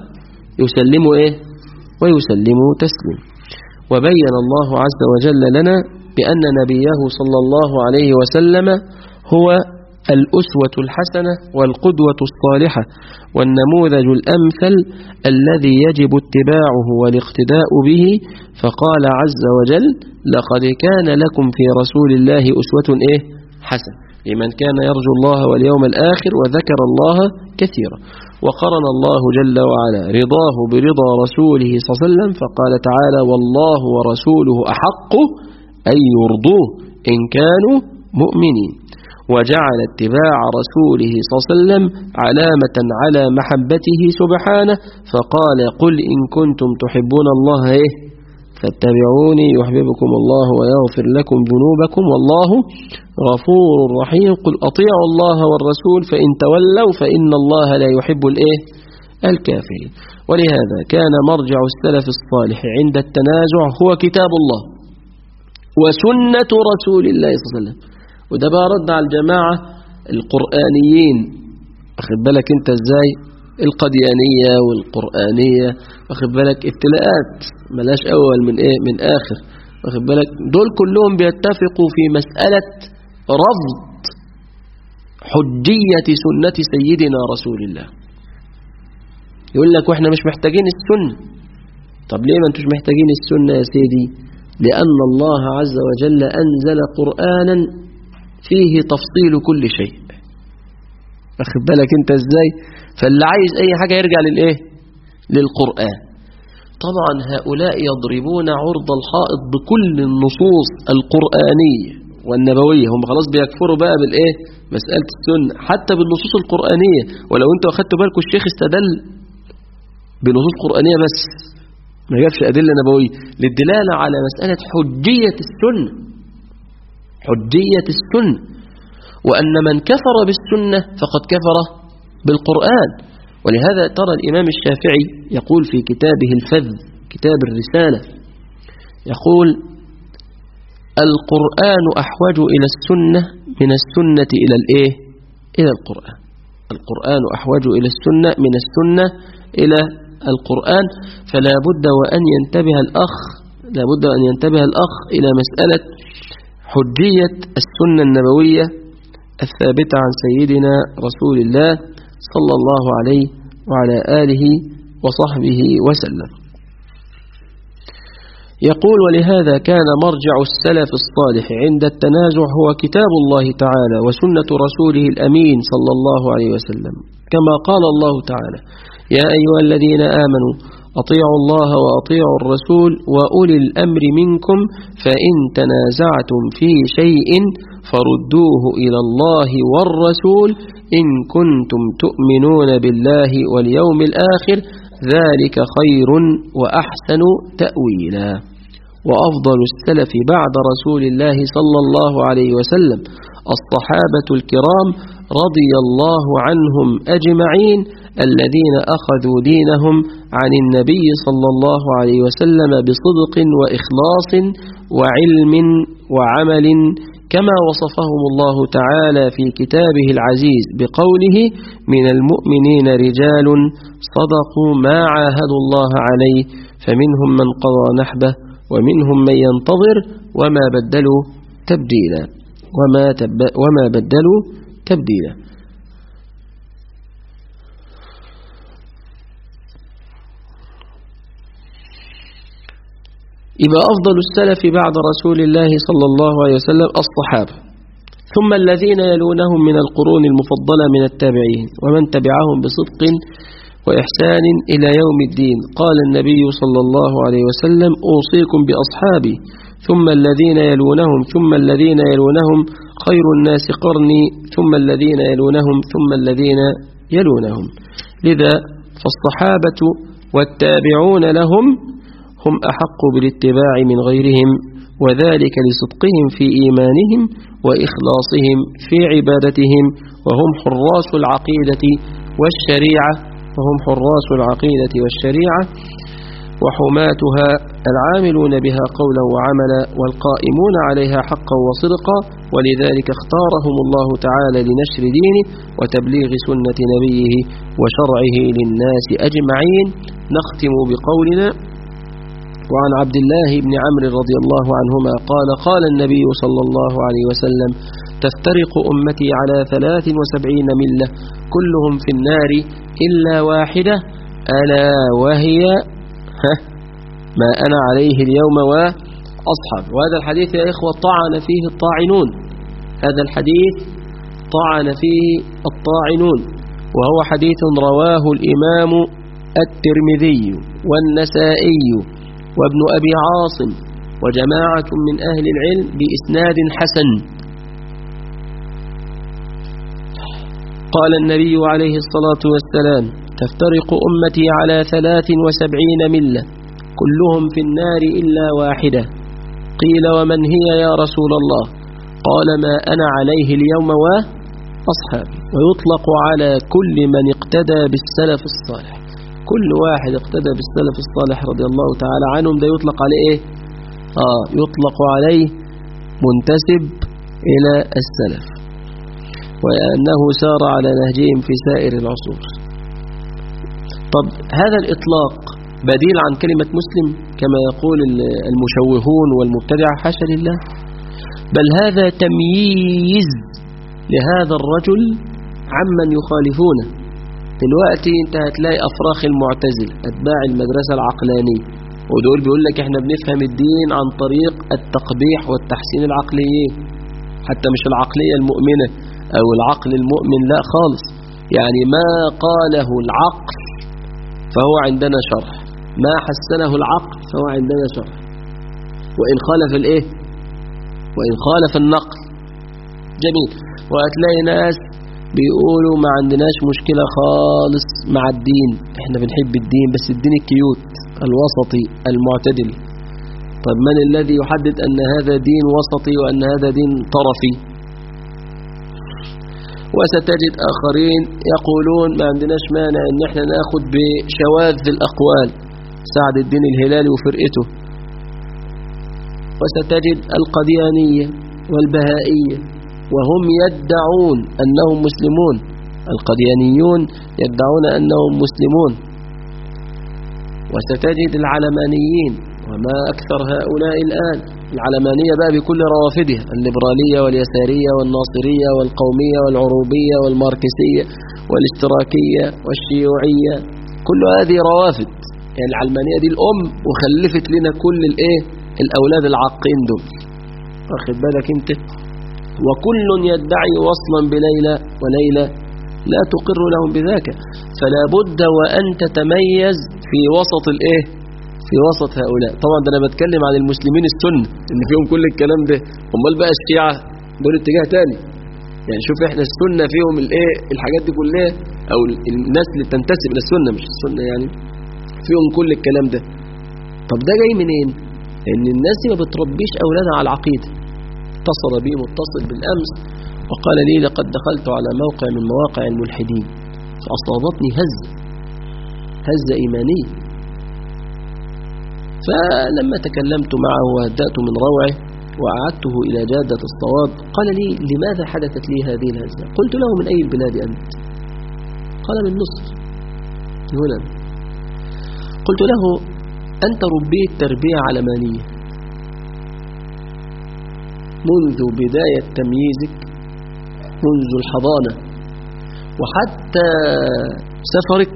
ويسلموا تسليم. وبين الله عز وجل لنا بأن نبيه صلى الله عليه وسلم هو الأسوة الحسنة والقدوة الصالحة والنموذج الأمثل الذي يجب اتباعه والاقتداء به. فقال عز وجل: لقد كان لكم في رسول الله أسوة حسنة لمن كان يرجو الله واليوم الآخر وذكر الله كثيرا. وقرن الله جل وعلا رضاه برضا رسوله صلى الله عليه وسلم، فقال تعالى: والله ورسوله أحق أن يرضوه إن كانوا مؤمنين. وجعل اتباع رسوله صلى الله عليه وسلم علامة على محبته سبحانه، فقال: قل إن كنتم تحبون الله فاتبعوني يحببكم الله ويغفر لكم ذنوبكم والله غفور رحيم. قل أطيعوا الله والرسول فإن تولوا فإن الله لا يحب الكافرين. ولهذا كان مرجع السلف الصالح عند التنازع هو كتاب الله وسنة رسول الله صلى الله عليه وسلم. وده بقى رد على الجماعة القرآنيين، أخذ بالك انت ازاي؟ القديانية والقرآنية، أخذ بالك ابتلاءات ملاش أول من آخر، أخذ بالك دول كلهم بيتفقوا في مسألة رفض حجية سنة سيدنا رسول الله. يقول لك واحنا مش محتاجين السنة. طب ليه ما انتوش محتاجين السنة يا سيدي؟ لأن الله عز وجل أنزل قرآنا فيه تفصيل كل شيء، أخذ بالك انت ازاي؟ فاللي عايز اي حاجة يرجع للقرآن. طبعا هؤلاء يضربون عرض الحائط بكل النصوص القرآنية والنبوية، هم خلاص بيكفروا بقى مسألة السنة حتى بالنصوص القرآنية. ولو انتوا أخذتوا بالكم الشيخ استدل بنصوص قرآنية بس، ما جابش أدلة نبوية للدلالة على مسألة حجية السنة، حجية السنة، وأن من كفر بالسنة فقد كفر بالقرآن. ولهذا ترى الإمام الشافعي يقول في كتابه الفذ كتاب الرسالة، يقول: القرآن أحوج إلى السنة من السنة إلى الإيه؟ إلى القرآن. القرآن أحوج إلى السنة من السنة إلى القرآن. فلا بد وأن ينتبه الأخ، لا بد أن ينتبه الأخ إلى مسألة حجية السنة النبوية الثابتة عن سيدنا رسول الله صلى الله عليه وعلى آله وصحبه وسلم. يقول: ولهذا كان مرجع السلف الصالح عند التنازع هو كتاب الله تعالى وسنة رسوله الأمين صلى الله عليه وسلم، كما قال الله تعالى: يا أيها الذين آمنوا أطيعوا الله وأطيعوا الرسول وأولي الأمر منكم فإن تنازعتم في شيء فردوه إلى الله والرسول إن كنتم تؤمنون بالله واليوم الآخر ذلك خير وأحسن تأويلا. وأفضل السلف بعد رسول الله صلى الله عليه وسلم الصحابة الكرام رضي الله عنهم أجمعين الذين أخذوا دينهم عن النبي صلى الله عليه وسلم بصدق وإخلاص وعلم وعمل، كما وصفهم الله تعالى في كتابه العزيز بقوله: من المؤمنين رجال صدقوا ما عاهدوا الله عليه فمنهم من قضى نحبه ومنهم من ينتظر وما بدلوا تبديلا وما بدلوا تبديلا. يبقى أفضل السلف بعد رسول الله صلى الله عليه وسلم الصحابة، ثم الذين يلونهم من القرون المفضلة من التابعين ومن تبعهم بصدق وإحسان إلى يوم الدين. قال النبي صلى الله عليه وسلم: أوصيكم بأصحابي ثم الذين يلونهم ثم الذين يلونهم خير الناس قرني ثم الذين يلونهم ثم الذين يلونهم. لذا فالصحابة والتابعون لهم هم أحق بالاتباع من غيرهم، وذلك لصدقهم في إيمانهم وإخلاصهم في عبادتهم، وهم حراس العقيدة والشريعة وحماتها العاملون بها قولا وعملا والقائمون عليها حقا وصدقا. ولذلك اختارهم الله تعالى لنشر دينه وتبليغ سنة نبيه وشرعه للناس أجمعين. نختم بقولنا: وعن عبد الله بن عمرو رضي الله عنهما قال: قال النبي صلى الله عليه وسلم: تفترق أمتي على 73 ملة كلهم في النار إلا واحدة ألا وهي ما أنا عليه اليوم وأصحاب. وهذا الحديث يا إخوة طعن فيه الطاعنون، هذا الحديث طعن فيه الطاعنون، وهو حديث رواه الإمام الترمذي والنسائي وابن أبي عاصم وجماعة من أهل العلم بإسناد حسن. قال النبي عليه الصلاة والسلام: تفترق أمتي على 73 ملة كلهم في النار إلا واحدة. قيل: ومن هي يا رسول الله؟ قال: ما أنا عليه اليوم وأصحابي. ويطلق على كل من اقتدى بالسلف الصالح، كل واحد اقتدى بالسلف الصالح رضي الله تعالى عنهم ده يطلق عليه ايه؟ يطلق عليه منتسب إلى السلف، وأنه سار على نهجهم في سائر العصور. طب هذا الإطلاق بديل عن كلمة مسلم كما يقول المشوهون والمبتدعة؟ حاشا لله، بل هذا تمييز لهذا الرجل عمن يخالفونه. دلوقتي انت هتلاقي أفراخ المعتزلة أتباع المدرسة العقلانية، ودول بيقول لك احنا بنفهم الدين عن طريق التقبيح والتحسين العقليين، حتى مش العقلية المؤمنة أو العقل المؤمن، لا خالص، يعني ما قاله العقل فهو عندنا شرح، ما حسنه العقل فهو عندنا شرح، وإن خالف الإيه؟ وإن خالف النقل. جميل. وهتلاقي ناس بيقولوا ما عندناش مشكلة خالص مع الدين، احنا بنحب الدين بس الدين الكيوت، الوسطي المعتدل. طيب من الذي يحدد أن هذا دين وسطي وأن هذا دين طرفي؟ وستجد آخرين يقولون ما عندناش مانع أن احنا ناخد بشواذ الأقوال، سعد الدين الهلالي وفرقته. وستجد القديانية والبهائية وهم يدعون أنهم مسلمون، القديانيون يدعون أنهم مسلمون. وستجد العلمانيين، وما أكثر هؤلاء الآن، العلمانية بقى بكل روافدها، الليبرالية واليسارية والناصرية والقومية والعروبية والماركسية والاشتراكية والشيوعية، كل هذه روافد. يعني العلمانية دي الأم وخلفت لنا كل الأولاد العاقين دول، واخد بالك انت؟ وكل يدعي وصلا بليلى وليلى لا تقر لهم بذاك. فلا بد وأن تتميز في وسط في وسط هؤلاء. طبعا ده أنا بتكلم عن المسلمين السنة إن فيهم كل الكلام ده، امال بقى الشيعة دول اتجاه تاني. يعني شوف احنا السنة فيهم الحاجات دي كلها، أو الناس اللي تنتسب إلى السنة مش السنة يعني، فيهم كل الكلام ده. طب ده جاي منين؟ إن الناس ما بتربيش أولادها على العقيدة. اتصل بي متصل بالأمس وقال لي لقد دخلت على موقع من مواقع الملحدين فأصابتني هزة إيمانية. فلما تكلمت معه وهدأت من روعه وأعدته إلى جادة الصواب قال لي لماذا حدثت لي هذه الهزة؟ قلت له من أي البلاد أنت؟ قال من مصر هنا. قلت له أنت ربيت تربية علمانية منذ بداية تمييزك، منذ الحضانة وحتى سفرك،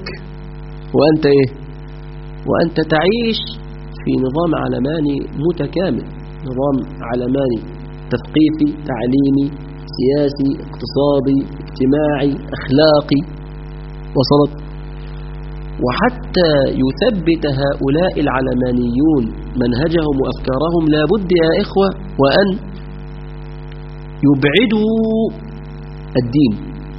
وأنت تعيش في نظام علماني متكامل، نظام علماني تثقيفي تعليمي سياسي اقتصادي اجتماعي أخلاقي، وصلت. وحتى يثبت هؤلاء العلمانيون منهجهم وأفكارهم لابد يا إخوة وأن يبعدوا الدين،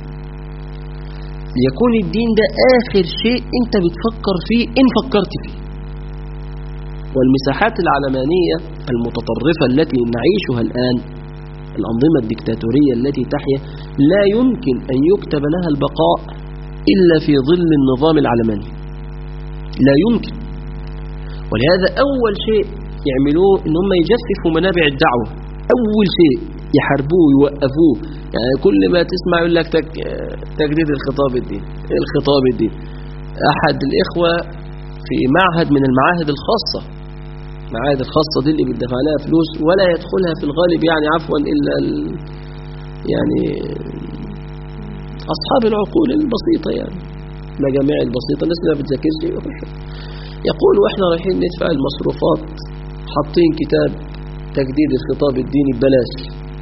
ليكون الدين ده آخر شيء أنت بتفكر فيه إن فكرت فيه. والمساحات العلمانية المتطرفة التي نعيشها الآن، الأنظمة الدكتاتورية التي تحيا، لا يمكن أن يكتب لها البقاء إلا في ظل النظام العلماني، لا يمكن. ولهذا أول شيء يعملوه إن هم يجففوا منابع الدعوة، أول شيء يحاربوه يوقفوه. يعني كل ما تسمع يقول لك تجديد الخطاب الديني، الخطاب الديني. أحد الإخوة في معهد من المعاهد الخاصة، المعاهد الخاصة دي اللي بيدفع لها فلوس ولا يدخلها في الغالب يعني عفوا إلا يعني أصحاب العقول البسيطة، يعني المجامع البسيطة، الناس اللي ما بتذاكرش يخشوا. يقول وإحنا رايحين ندفع المصروفات حاطين كتاب تجديد الخطاب الديني ببلاش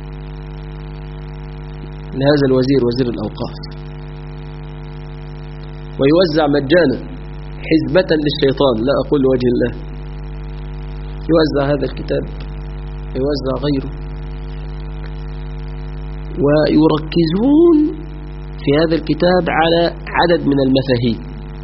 لهذا الوزير وزير الأوقاف، ويوزع مجانا حزبة للشيطان، لا أقول لوجه الله. يوزع هذا الكتاب، يوزع غيره، ويركزون في هذا الكتاب على عدد من المفاهيم.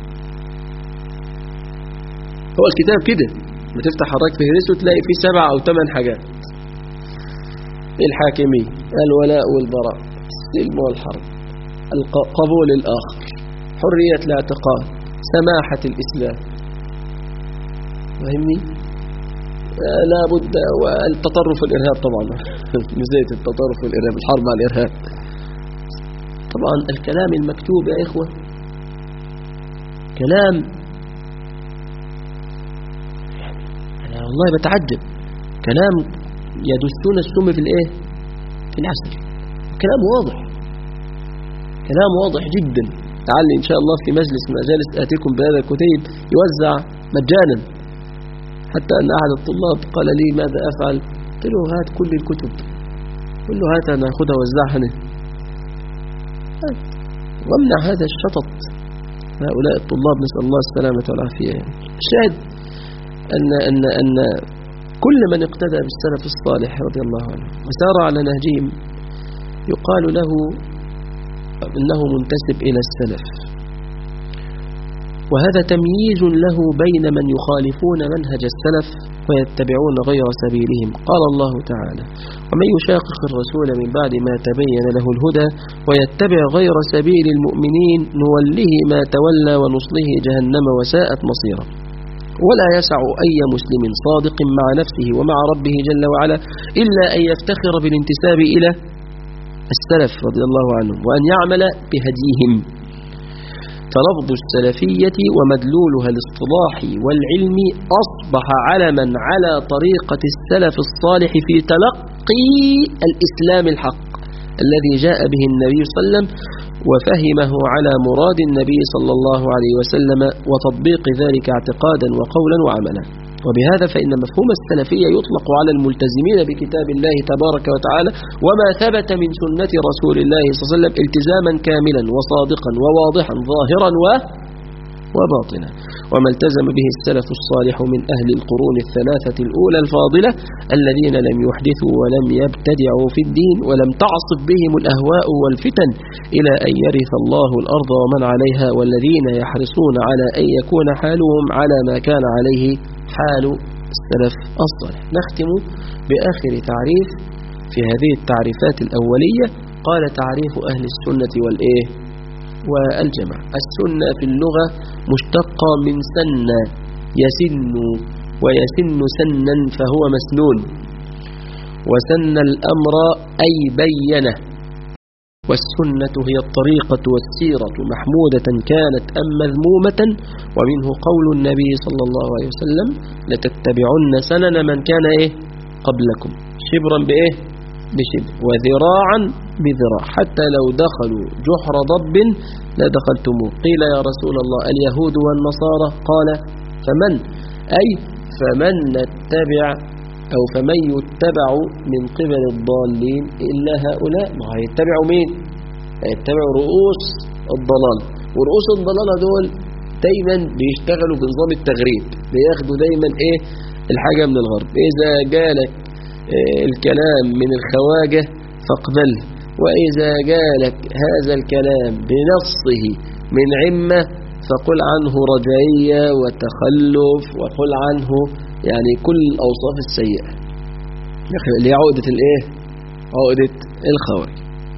هو الكتاب كده بتفتح حضرتك تهرسه تلاقي فيه 7 أو 8 حاجات: الحاكمية، الولاء والبراء، السلم والحرب، قبول الآخر، حرية الاعتقاد، سماحة الإسلام، فهمني؟ لا بد، والتطرف والإرهاب طبعا نزيت التطرف والإرهاب، الحرب على الإرهاب. طبعا الكلام المكتوب يا إخوة كلام أنا والله بتعجب، كلام يدسون السم في العسل، كلام واضح، كلام واضح جدا. تعالي إن شاء الله في مجلس مجالس آتيكم بهذا الكتيب يوزع مجانا. حتى أن أحد الطلاب قال لي ماذا أفعل؟ قلت له هات كل الكتب، قل له هات أنا أخذها وزعها، وامنع هذا الشطط هؤلاء الطلاب، نسأل الله السلامة والعافية. الشاهد أن كل من اقتدى بالسلف الصالح رضي الله عنه وسار على نهجهم يقال له إنه منتسب إلى السلف. وهذا تمييز له بين من يخالفون منهج السلف ويتبعون غير سبيلهم. قال الله تعالى: ومن يشاقق الرسول من بعد ما تبين له الهدى ويتبع غير سبيل المؤمنين نوله ما تولى ونصله جهنم وساءت مصيرا. ولا يسع أي مسلم صادق مع نفسه ومع ربه جل وعلا إلا أن يفتخر بالانتساب إلى السلف رضي الله عنهم وأن يعمل بهديهم. فلفظ السلفية ومدلولها الاصطلاحي والعلمي أصبح علما على طريقة السلف الصالح في تلقي الإسلام الحق الذي جاء به النبي صلى الله عليه وسلم وفهمه على مراد النبي صلى الله عليه وسلم وتطبيق ذلك اعتقادا وقولا وعملا. وبهذا فإن مفهوم السلفية يطلق على الملتزمين بكتاب الله تبارك وتعالى وما ثبت من سنة رسول الله صلى الله عليه وسلم التزاما كاملا وصادقا وواضحا ظاهرا وباطنا، وما التزم به السلف الصالح من أهل القرون الثلاثة الأولى الفاضلة الذين لم يحدثوا ولم يبتدعوا في الدين ولم تعصف بهم الأهواء والفتن إلى أن يرث الله الأرض ومن عليها، والذين يحرصون على أن يكون حالهم على ما كان عليه حال السلف الصالح. نختم بآخر تعريف في هذه التعريفات الأولية. قال: تعريف أهل السنة والجماعة. السنة في اللغة مشتقة من سن يسن، ويسن سنا فهو مسنون، وسن الأمر أي بينه. والسنة هي الطريقة والسيرة محمودة كانت أم مذمومة. ومنه قول النبي صلى الله عليه وسلم: لتتبعن سنن من كان قبلكم شبرا بشبر وذراعا بذراع حتى لو دخلوا جحر ضب لدخلتموه. قيل: يا رسول الله اليهود والنصارى؟ قال: فمن؟ أي فمن نتبع أو فمن يتبع من قبل الضالين إلا هؤلاء. ما هيتبعوا مين؟ هيتبعوا رؤوس الضلال، ورؤوس الضلال دول دايما بيشتغلوا بنظام التغريب، بياخدوا دايما الحاجة من الغرب. إذا جالك الكلام من الخواجة فاقبله، وإذا جالك هذا الكلام بنصه من عمة فقل عنه رجعية وتخلف، وقل عنه يعني كل الأوصاف السيئة اللي هي عقدة عقدة الخوارج.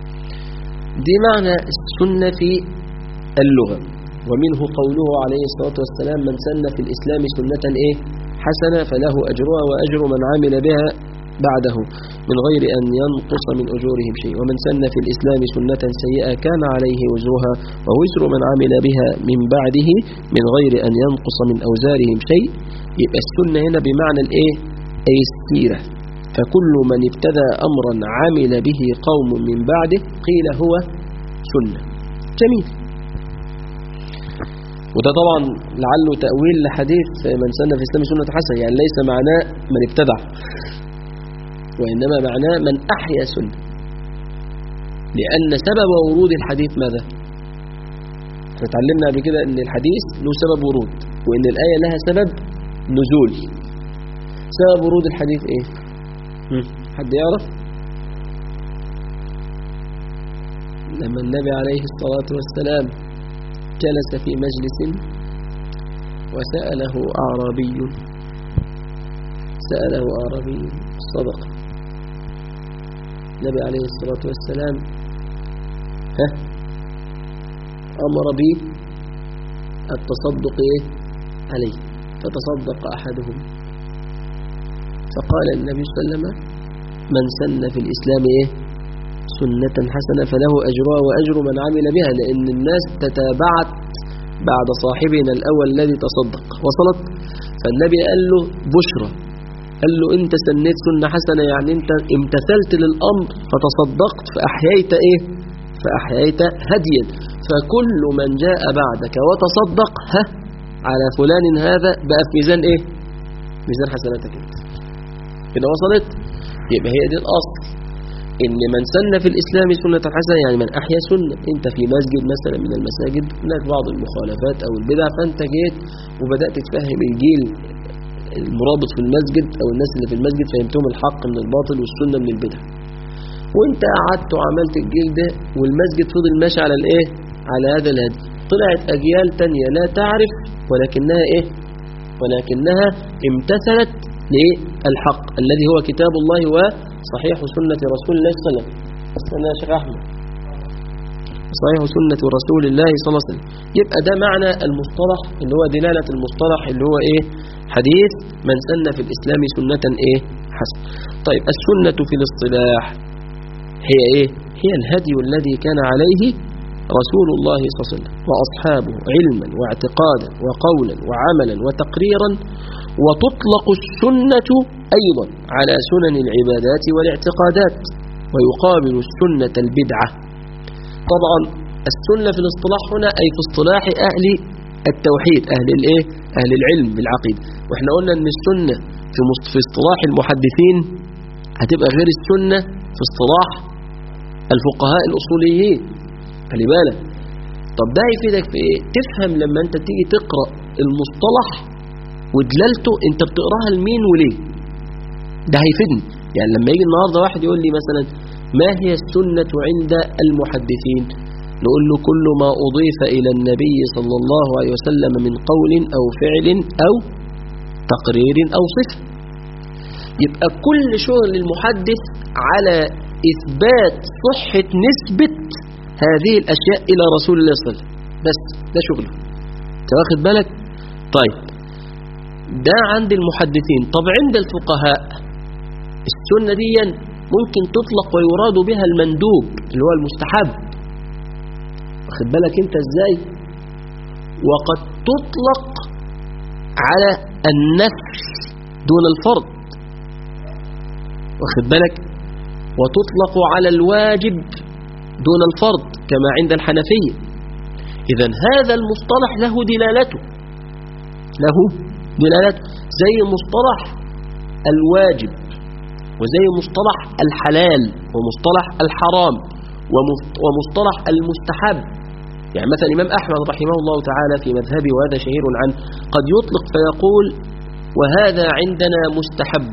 دي معنى السنة في اللغة. ومنه قوله عليه الصلاة والسلام: من سن في الإسلام سنة حسنة فله أجرها وأجر من عمل بها بعده من غير أن ينقص من أجورهم شيء، ومن سن في الإسلام سنة سيئة كان عليه وزرها ووزر من عمل بها من بعده من غير أن ينقص من أوزارهم شيء. يبقى السنة هنا بمعنى أي السيرة. فكل من ابتدى أمرا عمل به قوم من بعده قيل هو سنة. جميل. وده طبعا لعله تأويل لحديث من سن في الإسلام سنة حسنة، يعني ليس معناه من ابتدع، وإنما معناه من أحيا سنة. لأن سبب ورود الحديث ماذا؟ احنا اتعلمنا قبل كده أن الحديث له سبب ورود، وأن الآية لها سبب نزول. سبب ورود الحديث حد يعرف؟ لما النبي عليه الصلاة والسلام جلس في مجلس وسأله أعرابي الصدقة. النبي عليه الصلاة والسلام أمر به التصدق عليه، فتصدق أحدهم فقال النبي صلى الله عليه وسلم: من سن في الإسلام سنة حسنة فله أجرها وأجر من عمل بها. لأن الناس تتابعت بعد صاحبنا الأول الذي تصدق، وصلت. فالنبي قال له بشرى، قال له أنت سنيت سنة حسنة، يعني أنت امتثلت للأمر فتصدقت فأحييت هديا. فكل من جاء بعدك وتصدق على فلان هذا بقى في ميزان ميزان حسناتك كده. وصلت. يبقى هي دي الأصل، إن من سن في الإسلام سنة حسنة يعني من أحيا سنة. أنت في مسجد مثلا من المساجد هناك بعض المخالفات أو البدع، فأنت جيت وبدأت تفهم الجيل المرابط في المسجد أو الناس اللي في المسجد، فهمتهم الحق من الباطل والسنة من البدع، وانت قعدت وعملت الجيل ده والمسجد فضل ماشي على على هذا الهدي. طلعت أجيال تانية لا تعرف ولكنها ولكنها امتثلت للحق الذي هو كتاب الله وصحيح سنة رسول الله صلى الله عليه وسلم. أنا يا شيخ أحمد، صحيح سنة رسول الله صلى الله عليه وسلم. يبقى ده معنى المصطلح اللي هو دلالة المصطلح اللي هو حديث من سن في الإسلام سنة حسن. طيب السنة في الاصطلاح هي هي الهدي الذي كان عليه رسول الله صلى الله عليه وسلم وأصحابه علما واعتقادا وقولا وعملا وتقريرا. وتطلق السنة أيضا على سنن العبادات والاعتقادات، ويقابل السنة البدعة. طبعا السنة في الاصطلاح هنا أي في اصطلاح أهل التوحيد، أهل العلم بالعقيدة. وإحنا قلنا أن السنة في اصطلاح المحدثين هتبقى غير السنة في اصطلاح الفقهاء الأصوليين. خلي بالك. طب ده يفيدك في تفهم لما أنت تيجي تقرأ المصطلح ودلالته أنت بتقراها لمين وليه. ده هيفيدني. يعني لما يجي النهاردة واحد يقول لي مثلا ما هي السنة عند المحدثين، نقول له كل ما أضيف إلى النبي صلى الله عليه وسلم من قول أو فعل أو تقرير أو صفة. يبقى كل شغل المحدث على إثبات صحة نسبة هذه الأشياء إلى رسول الله صلى الله عليه وسلم، بس ده شغله. واخد بالك؟ طيب ده عند المحدثين. طب عند الفقهاء السنة دي ممكن تطلق ويراد بها المندوب اللي هو المستحب. واخد بالك انت ازاي؟ وقد تطلق على النفل دون الفرض. واخد بالك؟ وتطلق على الواجب دون الفرض كما عند الحنفية. إذن هذا المصطلح له دلالته، زي مصطلح الواجب وزي مصطلح الحلال ومصطلح الحرام ومصطلح المستحب. يعني مثلا الإمام أحمد رحمه الله تعالى في مذهبه وهذا شهير عنه قد يطلق فيقول وهذا عندنا مستحب.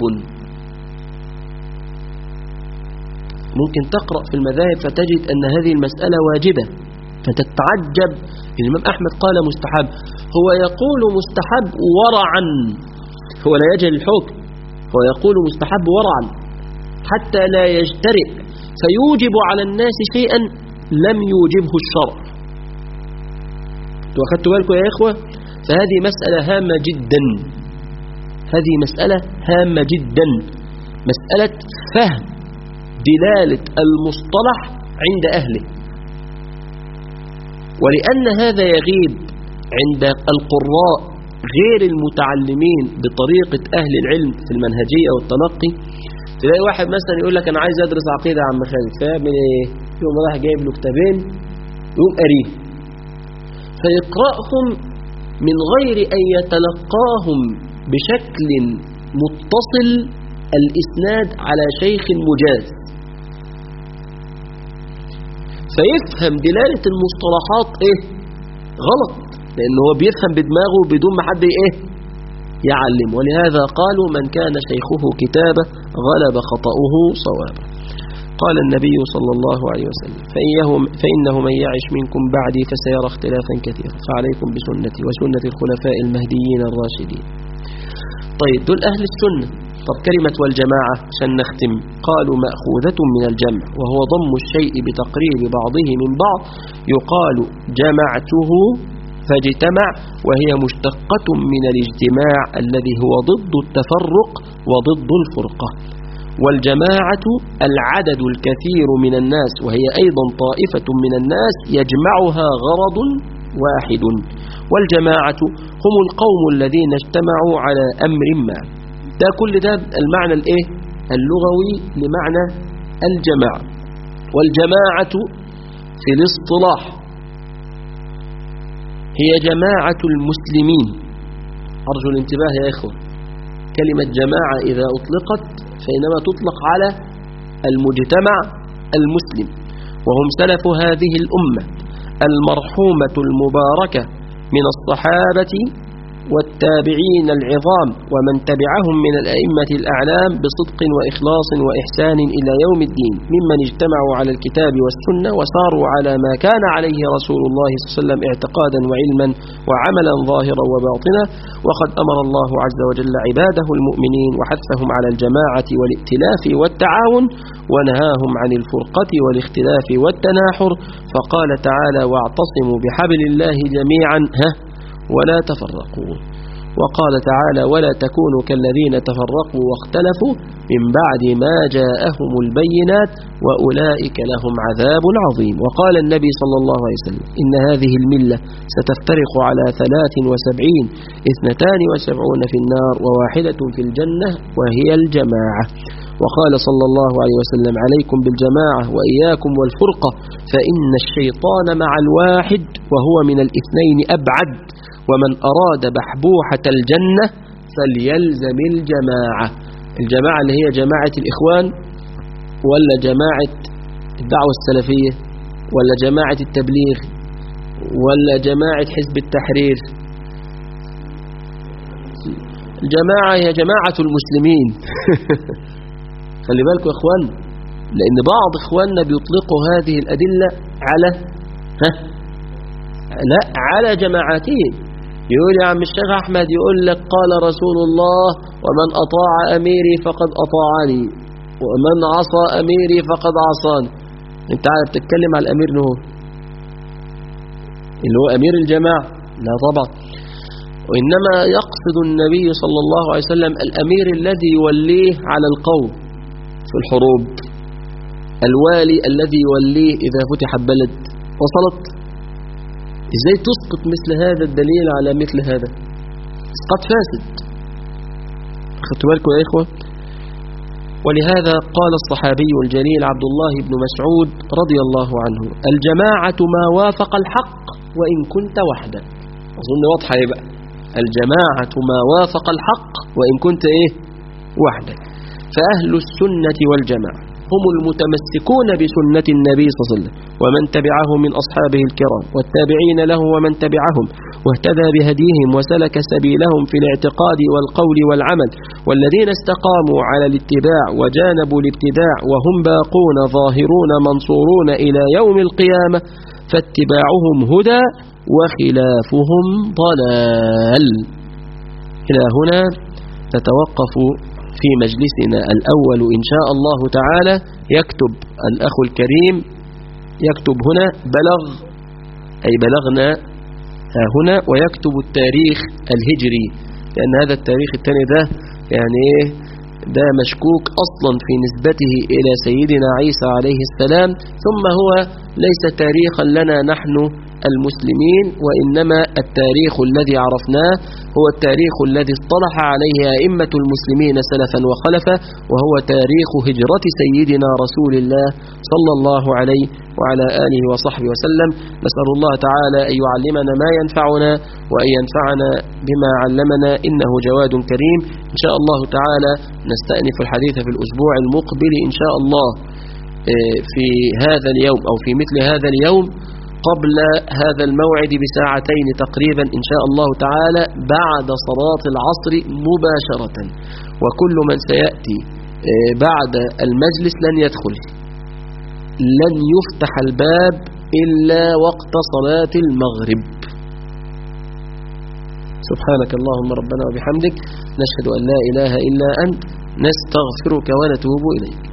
ممكن تقرأ في المذاهب فتجد أن هذه المسألة واجبة فتتعجب. الإمام أحمد قال مستحب، هو يقول مستحب ورعا، هو لا يجهل الحكم، هو يقول مستحب ورعا حتى لا يجترئ فيوجب على الناس شيئا لم يوجبه الشرع. أخذتوا بالكم يا إخوة؟ فهذه مسألة هامة جدا، هذه مسألة هامة جدا، مسألة فهم دلالة المصطلح عند أهله. ولأن هذا يغيب عند القراء غير المتعلمين بطريقة أهل العلم في المنهجية والتلقي، تلاقي واحد مثلا يقول لك أنا عايز أدرس عقيدة عن خالد، فيعمل إيه؟ يقوم راح جايب له كتابين يقوم قريه، فيقرأهم من غير أن يتلقاهم بشكل متصل الإسناد على شيخ مجاز، فيفهم دلالة المصطلحات غلط، لأنه هو بيفهم بدماغه بدون ما حد يعلم. ولهذا قالوا من كان شيخه كتابه غلب خطأه صوابه. قال النبي صلى الله عليه وسلم فإنه من يعش منكم بعدي فسيرى اختلافا كثيرا فعليكم بسنتي وسنة الخلفاء المهديين الراشدين. طيب دول أهل السنة. طب كلمة والجماعة عشان نختم، قالوا مأخوذة من الجمع وهو ضم الشيء بتقريب بعضه من بعض، يقال جمعته فاجتمع، وهي مشتقة من الاجتماع الذي هو ضد التفرق وضد الفرقة. والجماعة العدد الكثير من الناس، وهي أيضا طائفة من الناس يجمعها غرض واحد. والجماعة هم القوم الذين اجتمعوا على أمر ما. ده كل ده المعنى اللغوي لمعنى الجماعة. والجماعة في الاصطلاح هي جماعة المسلمين. أرجو الانتباه يا إخوة، كلمة جماعة إذا أطلقت فإنما تطلق على المجتمع المسلم، وهم سلف هذه الأمة المرحومة المباركة من الصحابة والتابعين العظام ومن تبعهم من الأئمة الأعلام بصدق وإخلاص وإحسان إلى يوم الدين، ممن اجتمعوا على الكتاب والسنة وساروا على ما كان عليه رسول الله صلى الله عليه وسلم اعتقادا وعلما وعملا ظاهرا وباطنا. وقد أمر الله عز وجل عباده المؤمنين وحثهم على الجماعة والائتلاف والتعاون، ونهاهم عن الفرقة والاختلاف والتناحر، فقال تعالى: واعتصموا بحبل الله جميعا ولا تفرقوا. وقال تعالى: ولا تكونوا كالذين تفرقوا واختلفوا من بعد ما جاءهم البينات وأولئك لهم عذاب عظيم. وقال النبي صلى الله عليه وسلم: إن هذه الملة ستفترق على 73، 72 في النار وواحدة في الجنة وهي الجماعة. وقال صلى الله عليه وسلم: عليكم بالجماعة وإياكم والفرقة، فإن الشيطان مع الواحد وهو من الاثنين أبعد، ومن أراد بحبوحة الجنة فليلزم الجماعة. الجماعة اللي هي جماعة الإخوان، ولا جماعة الدعوة السلفية، ولا جماعة التبليغ، ولا جماعة حزب التحرير؟ الجماعة هي جماعة المسلمين. خلي بالكم يا إخوان، لأن بعض إخواننا بيطلقوا هذه الأدلة على لا على جماعاتهم. يقول يا عم الشيخ أحمد، يقول لك قال رسول الله: ومن أطاع أميري فقد أطاعني، ومن عصى أميري فقد عصاني. انت عارف تتكلم على الأمير نور اللي هو أمير الجماعة؟ لا طبعا. وإنما يقصد النبي صلى الله عليه وسلم الأمير الذي يوليه على القوم في الحروب، الوالي الذي يوليه إذا فتح بلد. وصلت؟ إزاي تسقط مثل هذا الدليل على مثل هذا؟ اسقاط فاسد. خدتوا بالكم يا إخوة؟ ولهذا قال الصحابي الجليل عبد الله بن مسعود رضي الله عنه: الجماعة ما وافق الحق وإن كنت وحدك. أظن واضحة بقى. الجماعة ما وافق الحق وإن كنت وحدك. فأهل السنة والجماعة هم المتمسكون بسنة النبي صلى الله عليه وسلم ومن تبعه من أصحابه الكرام والتابعين له ومن تبعهم واهتدى بهديهم وسلك سبيلهم في الاعتقاد والقول والعمل، والذين استقاموا على الاتباع وجانبوا الابتداع، وهم باقون ظاهرون منصورون إلى يوم القيامة، فاتباعهم هدى وخلافهم ضلال. إلى هنا نتوقف في مجلسنا الأول إن شاء الله تعالى. يكتب الأخ الكريم، يكتب هنا بلغ، أي بلغنا هنا، ويكتب التاريخ الهجري، لأن هذا التاريخ الثاني ده يعني ده مشكوك أصلا في نسبته إلى سيدنا عيسى عليه السلام، ثم هو ليس تاريخا لنا نحن المسلمين، وإنما التاريخ الذي عرفناه هو التاريخ الذي اصطلح عليه أئمة المسلمين سلفا وخلفا، وهو تاريخ هجرة سيدنا رسول الله صلى الله عليه وعلى آله وصحبه وسلم. نسأل الله تعالى أن يعلمنا ما ينفعنا وأن ينفعنا بما علمنا، إنه جواد كريم. إن شاء الله تعالى نستأنف الحديث في الأسبوع المقبل إن شاء الله في هذا اليوم أو في مثل هذا اليوم قبل هذا الموعد بساعتين تقريبا إن شاء الله تعالى، بعد صلاة العصر مباشرة. وكل من سيأتي بعد المجلس لن يدخل، لن يفتح الباب إلا وقت صلاة المغرب. سبحانك اللهم ربنا وبحمدك، نشهد أن لا إله إلا أنت، نستغفرك ونتوب إليك.